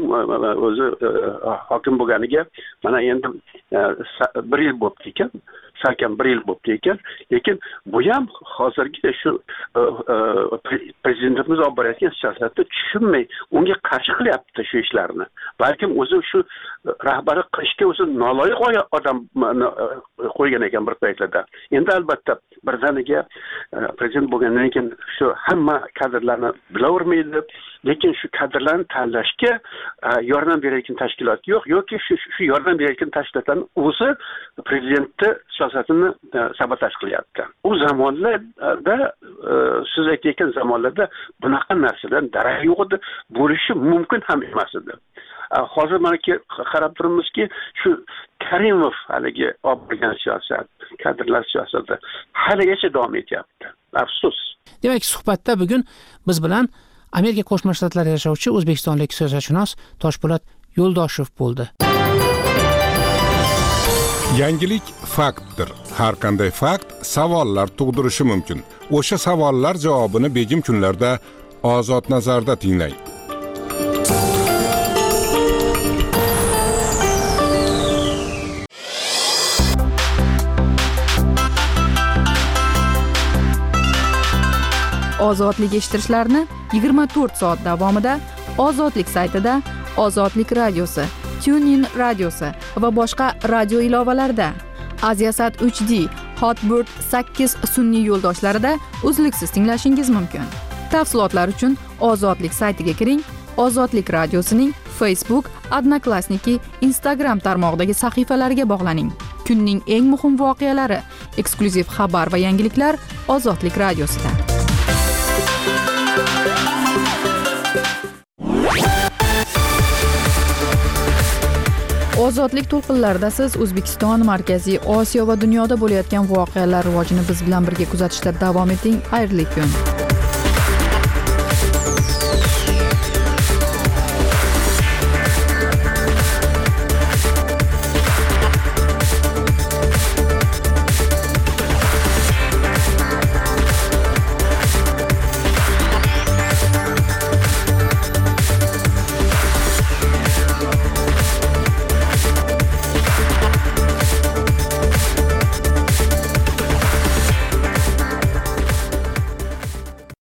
hokim bo'lganiga mana endi 1 yil bo'libdi ekan. Salkam 1 yil bo'libdi ekan, lekin bu ham hozirgi shu prezidentimiz olib borayotgan siyosatni tushunmay, unga qarshi qilyapti shu ishlarni. Balkim o'zi shu rahbarlik qilishga o'zi noloyiq odam qo'ygan ekan bir paytlarda. Endi albatta birdaniga prezident bo'lgandan keyin shu hamma kadrlarni bilavermaydi, lekin shu kadrlarni tanlashga yordam berayotgan tashkilot yo'q yoki shu yordam berayotgan tashkilotlarning o'zi prezidentni siyosatini sabotaj qilyapti. U zamonlarda siz aytayotgan zamonlarda bunaqa narsadan darak yo'q edi, bo'lishi mumkin ham emas edi. Hozir mana qarab turibmizki, shu Karimov haligi olib borgan siyosat, kadrlar siyosati haligacha davom etyapti. Afsus. Demak, suhbatda bugun biz bilan Amerika Qo'shma Shtatlarida yashovchi o'zbekistonlik siyosatshunos Toshpo'lat Yo'ldoshev bo'ldi. Yangilik faktdir. Har qanday fakt savollar tug'dirishi mumkin. O'sha savollar javobini begim kunlarda Ozod nazarda tinglang. Ozodlik eshittirishlarini 24 soat davomida Ozodlik saytida, Ozodlik radiosi, TuneIn radiosi va boshqa radio ilovalarida Aziasat 3D, Hotbird 8 sun'iy yo'ldoshlarida uzluksiz tinglashingiz mumkin. Tafsilotlar uchun Ozodlik saytiga kiring. Ozodlik radiosining Facebook, Odnoklassniki, Instagram tarmog'idagi sahifalariga bog'laning. Kunning eng muhim voqealari, eksklyuziv xabar va yangiliklar Ozodlik radiosida. Ozodlik to'lqinlarida siz O'zbekiston, Markaziy Osiyo va dunyoda bo'layotgan voqealar rivojini biz bilan birga kuzatishda davom eting. Xayrli kun.